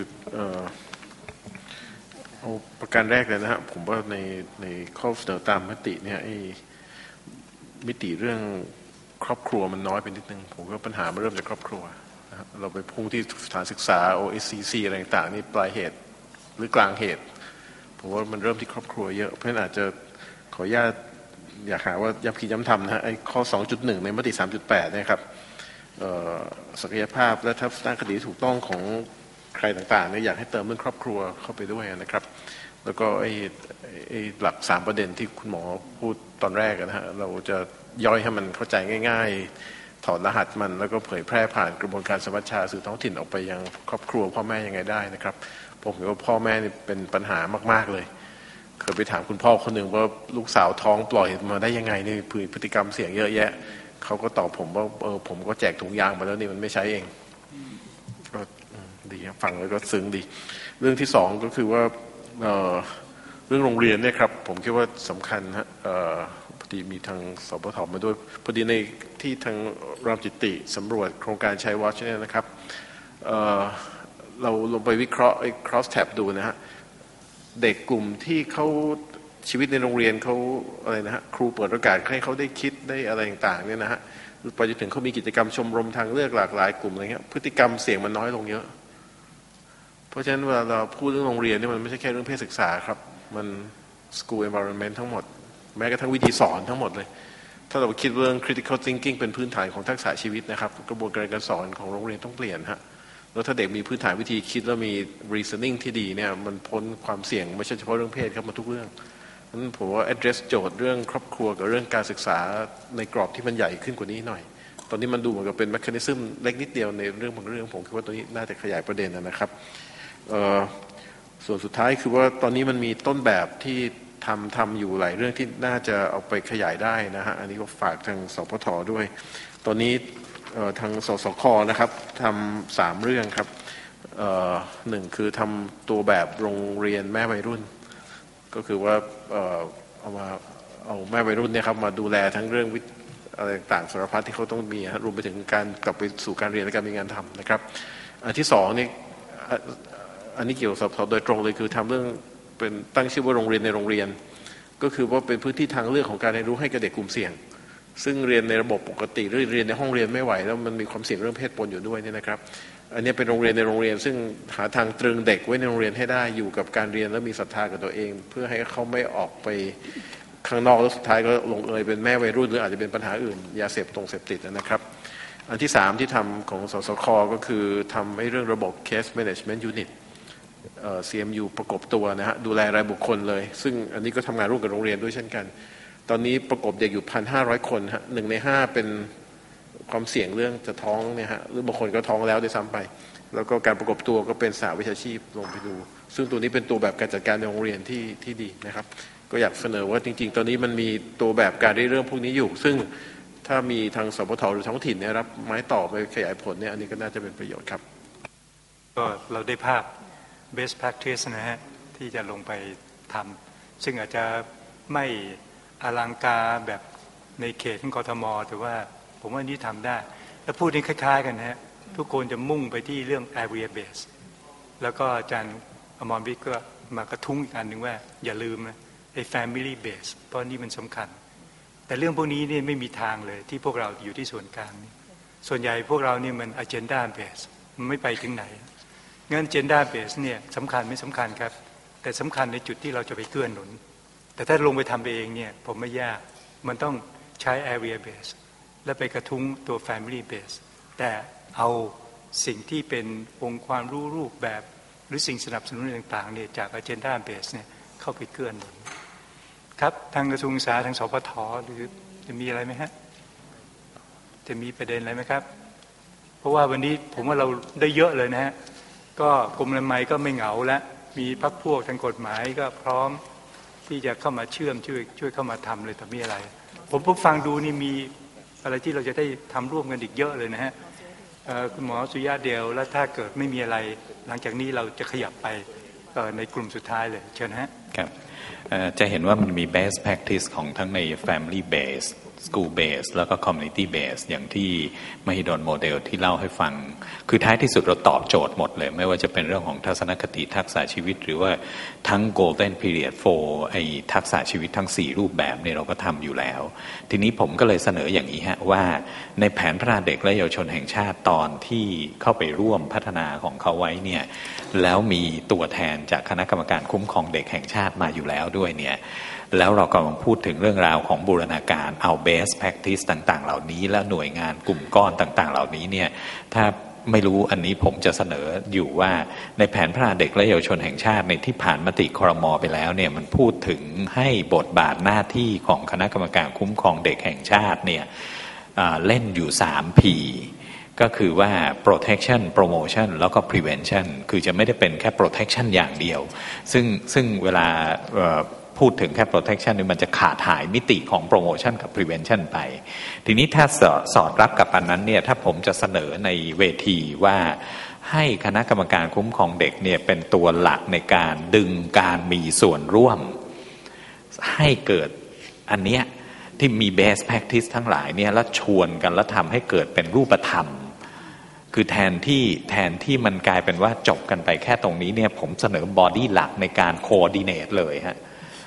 เอาประการแรกเลยนะฮะผมว่าในข้อเสนอตามมติเนี่ยไอ้มิติเรื่องครอบครัวมันน้อยไปนิดนึงผมว่าปัญหามันเริ่มจากครอบครัวนะครับเราไปพุ่งที่สถานศึกษา OSCC อะไรต่างๆนี่ปลายเหตุหรือกลางเหตุผมว่ามันเริ่มที่ครอบครัวเยอะเพราะฉะนั้นอาจจะขออนุญาตอยากหาว่าย้ำคิดย้ำทำนะฮะไอ้ข้อ 2.1 ในมติ 3.8 เนี่ยครับศักยภาพและทัศนคติถูกต้องของใครต่างๆเนี่ยอยากให้เติมเรื่องครอบครัวเข้าไปด้วยนะครับแล้วก็ไอ้หลัก3ประเด็นที่คุณหมอพูดตอนแรกนะฮะเราจะย่อยให้มันเข้าใจง่ายๆถอดรหัสมันแล้วก็เผยแพร่ผ่านกระบวนการสมัชชาสื่อท้องถิ่นออกไปยังครอบครัวพ่อแม่ยังไงได้นะครับผมเห็นว่าพ่อแม่นี่เป็นปัญหามากๆเลยเคยไปถามคุณพ่อคนหนึ่งว่าลูกสาวท้องปล่อยมาได้ยังไงนี่พฤติกรรมเสี่ยงเยอะแยะเขาก็ตอบผมว่าผมก็แจกถุงยางมาแล้วนี่มันไม่ใช้เองก็ดีฟังแล้วก็ซึ้งดีเรื่องที่2ก็คือว่าเรื่องโรงเรียนเนี่ยครับผมคิดว่าสำคัญฮะพอดีมีทางสปท.มาด้วยพอดีในที่ทางรามจิตติสำรวจโครงการใช้วอชเนี่ยนะครับเราลงไปวิเคราะห์ไอ้ cross tab ดูนะฮะเด็กกลุ่มที่เขาชีวิตในโรงเรียนเขาอะไรนะฮะครูเปิดโอกาสให้เขาได้คิดได้อะไรต่างๆเนี่ยนะฮะไปจนถึงเขามีกิจกรรมชมรมทางเลือกหลากหลายกลุ่มอะไรเงี้ยพฤติกรรมเสี่ยงมันน้อยลงเยอะเพราะฉะนั้นเวลาเราพูดเรื่องโรงเรียนนี่มันไม่ใช่แค่เรื่องเพศศึกษาครับมัน school environment ทั้งหมดแม้กระทั่งวิธีสอนทั้งหมดเลยถ้าเราคิดเรื่อง critical thinking เป็นพื้นฐานของทักษะชีวิตนะครับกระบวนการสอนของโรงเรียนต้องเปลี่ยนฮะแล้วถ้าเด็กมีพื้นฐานวิธีคิดแล้วมี reasoning ที่ดีเนี่ยมันพ้นความเสี่ยงไม่ใช่เฉพาะเรื่องเพศครับมาทุกเรื่องนั้นผมว่า address โจทย์เรื่องครอบครัวกับเรื่องการศึกษาในกรอบที่มันใหญ่ขึ้นกว่านี้หน่อยตอนนี้มันดูเหมือนกับเป็น mechanism เล็กนิดเดียวในเรื่องบางเรื่องผมคิดว่าตัวนี้น่าจะขยายประเด็นนะครับส่วนสุดท้ายคือว่าตอนนี้มันมีต้นแบบที่ทำอยู่หลายเรื่องที่น่าจะเอาไปขยายได้นะฮะอันนี้ก็ฝากทางสพทด้วยตอนนี้ทางสสคนะครับทำ3เรื่องครับหนึ่งคือทำตัวแบบโรงเรียนแม่วัยรุ่นก็คือว่าเอาแม่วัยรุ่นเนี่ยครับมาดูแลทั้งเรื่องอะไรต่างๆสารพัดที่เขาต้องมีรวมไปถึงการกลับไปสู่การเรียนและการมีงานทำนะครับอันที่2นี่อันนี้เกี่ยวกับสพทโดยตรงเลยคือทำเรื่องเป็นตั้งชื่อว่าโรงเรียนในโรงเรียนก็คือว่าเป็นพื้นที่ทางเลือกของการเรียนรู้ให้กับเด็กกลุ่มเสี่ยงซึ่งเรียนในระบบปกติหรือเรียนในห้องเรียนไม่ไหวแล้วมันมีความเสี่ยงเรื่องเพศปนอยู่ด้วยเนี่ยนะครับอันนี้เป็นโรงเรียนในโรงเรียนซึ่งหาทางตรึงเด็กไว้ในโรงเรียนให้ได้อยู่กับการเรียนแล้วมีศรัทธากับตัวเองเพื่อให้เขาไม่ออกไปข้างนอกแล้วสุดท้ายก็ลงเอยเป็นแม่วัยรุ่นหรืออาจจะเป็นปัญหาอื่นยาเสพติดนะครับอันที่3ที่ทำของสสคก็คือทำให้เรื่องระบบ case management unit CMU ประกบตัวนะฮะดูแลรายบุคคลเลยซึ่งอันนี้ก็ทำงานร่วมกับโรงเรียนด้วยเช่นกันตอนนี้ประกบเด็กอยู่ 1,500 คนฮะ1 ใน 5เป็นความเสี่ยงเรื่องจะท้องเนี่ยฮะหรือบางคนก็ท้องแล้วด้วยซ้ำไปแล้วก็การประกบตัวก็เป็นสหวิชาชีพลงไปดูซึ่งตัวนี้เป็นตัวแบบการจัดการในโรงเรียนที่ดีนะครับก็อยากเสนอว่าจริงๆตอนนี้มันมีตัวแบบการเรื่องพวกนี้อยู่ซึ่งถ้ามีทางสพทหรือท้องถิ่นเนี่ยรับไม้ต่อไปขยายผลเนี่ยอันนี้ก็น่าจะเป็นประโยชน์ครับ
ก็เราได้ภาพbest practice นะฮะที่จะลงไปทำซึ่งอาจจะไม่อลังการแบบในเขตของกทมแต่ว่าผมว่านี่ทำได้แล้วพูดนี้คล้ายๆกันนะฮะทุกคนจะมุ่งไปที่เรื่อง area base แล้วก็อาจารย์อมรวิทย์ก็มากระทุ้งอีกอันหนึ่งว่าอย่าลืมนะไอ้ family base เพราะนี่มันสำคัญแต่เรื่องพวกนี้นี่ไม่มีทางเลยที่พวกเราอยู่ที่ส่วนกลางนี่ส่วนใหญ่พวกเรานี่มัน agenda base มันไม่ไปถึงไหนงั้น agenda base เนี่ยสำคัญไม่สำคัญครับแต่สำคัญในจุดที่เราจะไปเกื้อหนุนแต่ถ้าลงไปทำเองเนี่ยผมไม่ยากมันต้องใช้ area base และไปกระทุ้งตัว family base แต่เอาสิ่งที่เป็นองค์ความรู้รูปแบบหรือสิ่งสนับสนุนต่างๆเนี่ยจาก agenda base เนี่ยเข้าไปเกื้อหนุนครับทางกระทรวงศึกษาทางสพทหรือจะมีอะไรไหมฮะจะมีประเด็นอะไรไหมครับเพราะว่าวันนี้ผมว่าเราได้เยอะเลยนะฮะก็กรมอนามัยก็ไม่เหงาแล้วมีพรรคพวกทางกฎหมายก็พร้อมที่จะเข้ามาเชื่อมช่วยเข้ามาทำเลยแต่มีอะไรผมฟังดูนี่มีอะไรที่เราจะได้ทำร่วมกันอีกเยอะเลยนะฮะคุณหมอสุริยะเดียวแล้วถ้าเกิดไม่มีอะไรหลังจากนี้เราจะขยับไปในกลุ่มสุดท้ายเลยเชิญฮะ
ครับจะเห็นว่ามันมี best practice ของทั้งใน family base school base แล้วก็ community base อย่างที่มหิดลโมเดลที่เล่าให้ฟังคือท้ายที่สุดเราตอบโจทย์หมดเลยไม่ว่าจะเป็นเรื่องของทัศนคติทักษะชีวิตหรือว่าทั้ง golden period for ไอ้ทักษะชีวิตทั้ง4รูปแบบเนี่ยเราก็ทำอยู่แล้วทีนี้ผมก็เลยเสนออย่างนี้ฮะว่าในแผนพัฒนาเด็กและเยาวชนแห่งชาติตอนที่เข้าไปร่วมพัฒนาของเขาไว้เนี่ยแล้วมีตัวแทนจากคณะกรรมการคุ้มครองเด็กแห่งชาติมาอยู่แล้วด้วยเนี่ยแล้วเรากำลังพูดถึงเรื่องราวของบูรณาการเอา best practice ต่างๆเหล่านี้และหน่วยงานกลุ่มก้อนต่างๆเหล่านี้เนี่ยถ้าไม่รู้อันนี้ผมจะเสนออยู่ว่าในแผนพัฒนาเด็กและเยาวชนแห่งชาติในที่ผ่านมติครม.ไปแล้วเนี่ยมันพูดถึงให้บทบาทหน้าที่ของคณะกรรมการคุ้มครองเด็กแห่งชาติเนี่ยเล่นอยู่ 3P ก็คือว่า protection promotion แล้วก็ prevention คือจะไม่ได้เป็นแค่ protection อย่างเดียวซึ่งเวลาพูดถึงแค่ protection นี่มันจะขาดหายมิติของ promotion กับ prevention ไปทีนี้ถ้าสอดรับกับอันนั้นเนี่ยถ้าผมจะเสนอในเวทีว่าให้คณะกรรมการคุ้มครองเด็กเนี่ยเป็นตัวหลักในการดึงการมีส่วนร่วมให้เกิดอันเนี้ยที่มี best practice ทั้งหลายเนี่ยแล้วชวนกันแล้วทำให้เกิดเป็นรูปธรรมคือแทนที่มันกลายเป็นว่าจบกันไปแค่ตรงนี้เนี่ยผมเสนอบอดี้หลักในการ coordinate เลยฮะ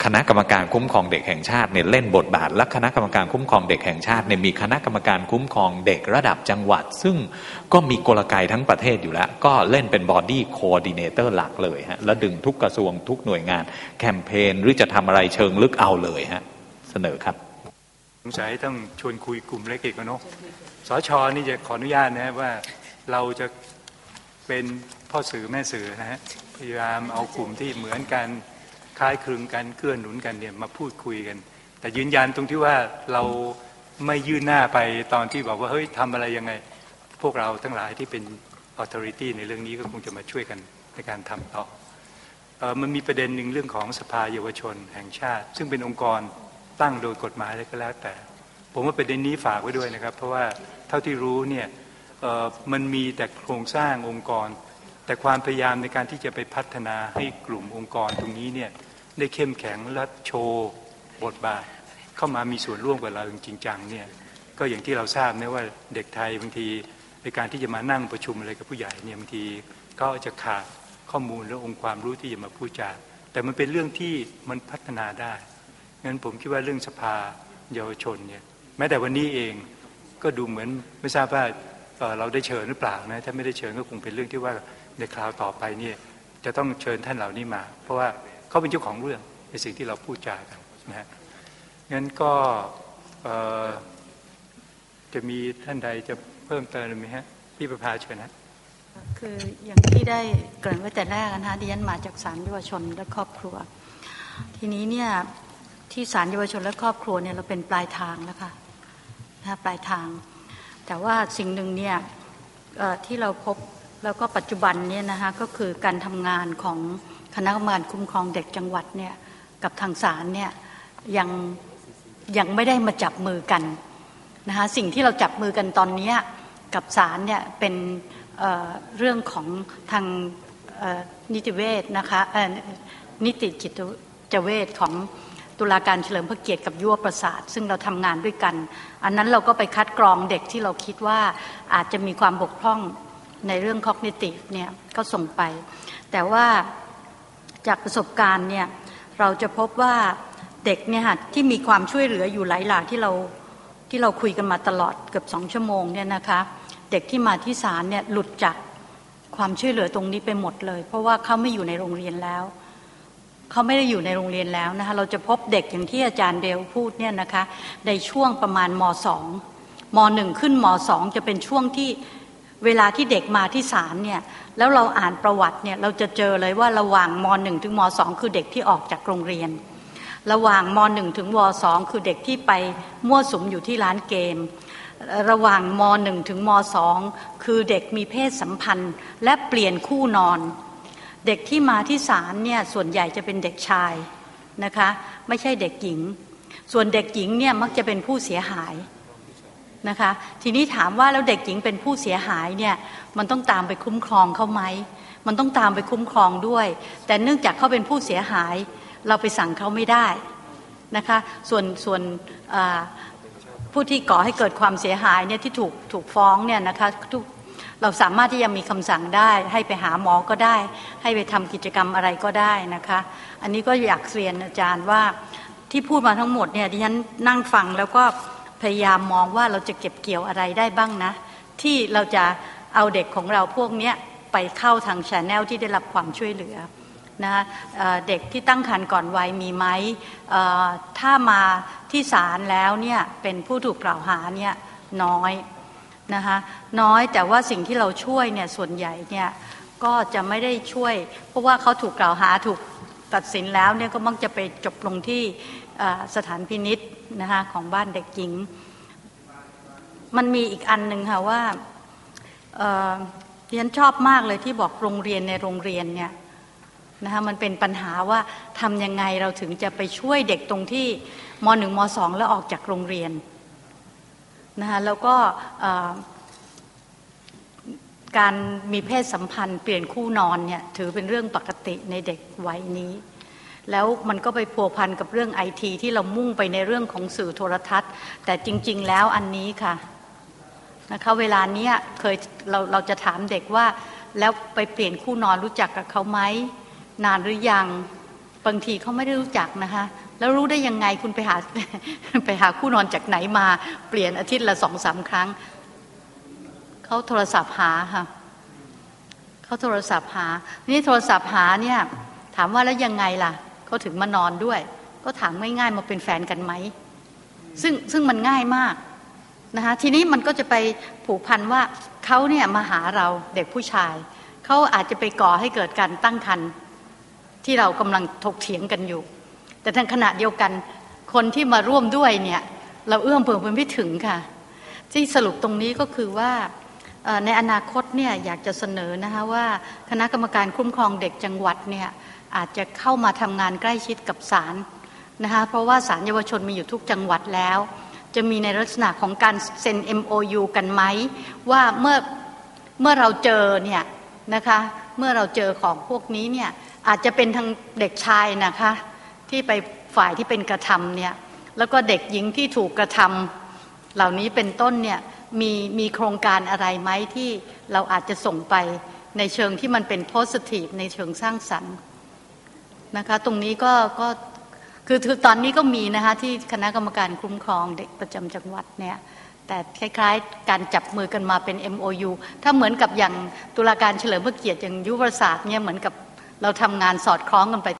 คณะกรรมการคุ้มครองเด็กแห่งชาติเนี่ยเล่นบทบาทและคณะกรรมการคุ้มครองเด็กแห่งชาติเนี่ยมีคณะกรรมการคุ้มครองเด็กระดับจังหวัดซึ่งก็มีกลไกทั้งประเทศอยู่แล้วก็เล่นเป็นบอดี้โคออร์ดิเนเตอร์หลักเลยฮะแล้วดึงทุกกระทรวงทุกหน่วยงานแคมเปญหรือจะทำอะไรเชิงลึกเอาเลยฮะเสนอครับ
สงสัยต้องชวนคุยกลุ่มเล็กอีกเนาะสช.นี่จะขออนุญาตนะว่าเราจะเป็นพ่อสื่อแม่สื่อนะฮะพยายามเอากลุ่มที่เหมือนกันคล้ายคลึงกันเกื้อหนุนกันเนี่ยมาพูดคุยกันแต่ยืนยันตรงที่ว่าเราไม่ยื่นหน้าไปตอนที่บอกว่าเฮ้ยทำอะไรยังไงพวกเราทั้งหลายที่เป็น authority ในเรื่องนี้ก็คงจะมาช่วยกันในการทำต่อมันมีประเด็นหนึ่งเรื่องของสภาเยาวชนแห่งชาติซึ่งเป็นองค์กรตั้งโดยกฎหมายอะไรก็แล้วแต่ผมว่าประเด็นนี้ฝากไว้ด้วยนะครับเพราะว่าเท่าที่รู้เนี่ยมันมีแต่โครงสร้างองค์กรแต่ความพยายามในการที่จะไปพัฒนาให้กลุ่มองค์กรตรงนี้เนี่ยได้เข้มแข็งและโชว์บทบาทเข้ามามีส่วนร่วมกับเราจริงจังเนี่ยก็อย่างที่เราทราบนะว่าเด็กไทยบางทีในการที่จะมานั่งประชุมอะไรกับผู้ใหญ่เนี่ยบางทีก็จะขาดข้อมูลและองค์ความรู้ที่จะมาพูดจาแต่มันเป็นเรื่องที่มันพัฒนาได้งั้นผมคิดว่าเรื่องสภาเยาวชนเนี่ยแม้แต่วันนี้เองก็ดูเหมือนไม่ทราบว่าเราได้เชิญหรือเปล่านะถ้าไม่ได้เชิญก็คงเป็นเรื่องที่ว่าในคราวต่อไปเนี่ยจะต้องเชิญท่านเหล่านี้มาเพราะว่าเขาเป็นเจ้าของเรื่องในสิ่งที่เราพูดจากันนะฮะงั้นก็จะมีท่านใดจะเพิ่มเติมไหมฮะพี่ประภาเชิญนะ
คืออย่างที่ได้เกริ่นไว้แต่แรกนะคะดิฉันมาจากศาลเยาวชนและครอบครัวทีนี้เนี่ยที่ศาลเยาวชนและครอบครัวเนี่ยเราเป็นปลายทางแล้วค่ะนะปลายทางแต่ว่าสิ่งหนึ่งเนี่ยที่เราพบแล้วก็ปัจจุบันเนี่ยนะคะก็คือการทำงานของคณะกรรมการคุ้มครองเด็กจังหวัดเนี่ยกับทางศาลเนี่ยยังไม่ได้มาจับมือกันนะคะสิ่งที่เราจับมือกันตอนนี้กับศาลเนี่ยเป็นเรื่องของทางนิติเวชนะคะนิติจิตเวชของตุลาการเฉลิมพระเกียรติกับยั่วประสาทซึ่งเราทำงานด้วยกันอันนั้นเราก็ไปคัดกรองเด็กที่เราคิดว่าอาจจะมีความบกพร่องในเรื่อง cognitive เนี่ยก็ส่งไปแต่ว่าจากประสบการณ์เนี่ยเราจะพบว่าเด็กเนี่ยที่มีความช่วยเหลืออยู่หลายหลากที่เราคุยกันมาตลอดเกือบ2 ชั่วโมงเนี่ยนะคะเด็กที่มาที่ศาลเนี่ยหลุดจากความช่วยเหลือตรงนี้ไปหมดเลยเพราะว่าเขาไม่อยู่ในโรงเรียนแล้วเขาไม่ได้อยู่ในโรงเรียนแล้วนะคะเราจะพบเด็กอย่างที่อาจารย์เดลพูดเนี่ยนะคะในช่วงประมาณม.2 ม.1 ขึ้นม.2 จะเป็นช่วงที่เวลาที่เด็กมาที่ศาลเนี่ยแล้วเราอ่านประวัติเนี่ยเราจะเจอเลยว่าระหว่างม.1 ถึงม.2 คือเด็กที่ออกจากโรงเรียนระหว่างม.1 ถึงม.2 คือเด็กที่ไปมั่วสุมอยู่ที่ร้านเกมระหว่างม.1 ถึงม.2 คือเด็กมีเพศสัมพันธ์และเปลี่ยนคู่นอนเด็กที่มาที่ศาลเนี่ยส่วนใหญ่จะเป็นเด็กชายนะคะไม่ใช่เด็กหญิงส่วนเด็กหญิงเนี่ยมักจะเป็นผู้เสียหายนะคะทีนี้ถามว่าแล้วเด็กหญิงเป็นผู้เสียหายเนี่ยมันต้องตามไปคุ้มครองเขาไหมมันต้องตามไปคุ้มครองด้วยแต่เนื่องจากเขาเป็นผู้เสียหายเราไปสั่งเขาไม่ได้นะคะส่วนผู้ที่ก่อให้เกิดความเสียหายเนี่ยที่ถูกฟ้องเนี่ยนะคะเราสามารถที่จะมีคำสั่งได้ให้ไปหาหมอก็ได้ให้ไปทำกิจกรรมอะไรก็ได้นะคะอันนี้ก็อยากเรียนอาจารย์ว่าที่พูดมาทั้งหมดเนี่ยดิฉันนั่งฟังแล้วก็พยายามมองว่าเราจะเก็บเกี่ยวอะไรได้บ้างนะที่เราจะเอาเด็กของเราพวกนี้ไปเข้าทาง channel ที่ได้รับความช่วยเหลือนะเด็กที่ตั้งครรภ์ก่อนวัยมีไหมถ้ามาที่ศาลแล้วเนี่ยเป็นผู้ถูกกล่าวหาเนี่ยน้อยนะคะน้อยแต่ว่าสิ่งที่เราช่วยเนี่ยส่วนใหญ่เนี่ยก็จะไม่ได้ช่วยเพราะว่าเขาถูกกล่าวหาถูกตัดสินแล้วเนี่ยก็มักจะไปจบลงที่สถานพินิจนะคะของบ้านเด็กหญิงมันมีอีกอันหนึ่งค่ะว่าดิฉันชอบมากเลยที่บอกโรงเรียนในโรงเรียนเนี่ยนะคะมันเป็นปัญหาว่าทำยังไงเราถึงจะไปช่วยเด็กตรงที่ม.1 ม.2 แล้วออกจากโรงเรียนนะคะแล้วก็การมีเพศสัมพันธ์เปลี่ยนคู่นอนเนี่ยถือเป็นเรื่องปกติในเด็กวัยนี้แล้วมันก็ไปพัวพันกับเรื่อง IT ที่เรามุ่งไปในเรื่องของสื่อโทรทัศน์แต่จริงๆแล้วอันนี้ค่ะนะคะเวลานี้เราจะถามเด็กว่าแล้วไปเปลี่ยนคู่นอนรู้จักกับเขาไหมนานหรือยังบางทีเขาไม่ได้รู้จักนะคะแล้วรู้ได้ยังไงคุณไปหา ไปหาคู่นอนจากไหนมาเปลี่ยนอาทิตย์ละ 2-3 ครั้งเขาโทรศัพท์หาค่ะเขาโทรศัพท์หานี่โทรศัพท์หาเนี่ยถามว่าแล้วยังไงล่ะเขาถึงมานอนด้วยก็ถามง่ายๆมาเป็นแฟนกันไหมซึ่งมันง่ายมากนะคะทีนี้มันก็จะไปผูกพันว่าเขาเนี่ยมาหาเราเด็กผู้ชายเขาอาจจะไปก่อให้เกิดการตั้งครรภ์ที่เรากำลังถกเถียงกันอยู่แต่ในขณะเดียวกันคนที่มาร่วมด้วยเนี่ยเราเอื้อมเผื่อไปไม่ถึงค่ะที่สรุปตรงนี้ก็คือว่าในอนาคตเนี่ยอยากจะเสนอนะคะว่าคณะกรรมการคุ้มครองเด็กจังหวัดเนี่ยอาจจะเข้ามาทำงานใกล้ชิดกับศาลนะคะเพราะว่าศาลเยาวชนมีอยู่ทุกจังหวัดแล้วจะมีในลักษณะของการเซ็น MOU กันไหมว่าเมื่อเราเจอเนี่ยนะคะเมื่อเราเจอของพวกนี้เนี่ยอาจจะเป็นทางเด็กชายนะคะที่ไปฝ่ายที่เป็นกระทำเนี่ยแล้วก็เด็กหญิงที่ถูกกระทำเหล่านี้เป็นต้นเนี่ยมีโครงการอะไรไหมที่เราอาจจะส่งไปในเชิงที่มันเป็น positive ในเชิงสร้างสรรค์นะคะตรงนี้ก็คือตอนนี้ก็มีนะคะที่คณะกรรมการคุ้มครองเด็กประจำจังหวัดเนี่ยแต่คล้ายๆการจับมือกันมาเป็น MOU ถ้าเหมือนกับอย่างตุลาการเฉลิมพระเกียรติอย่างยุวศาสตร์เนี่ยเหมือนกับเราทำงานสอดคล้องกันไป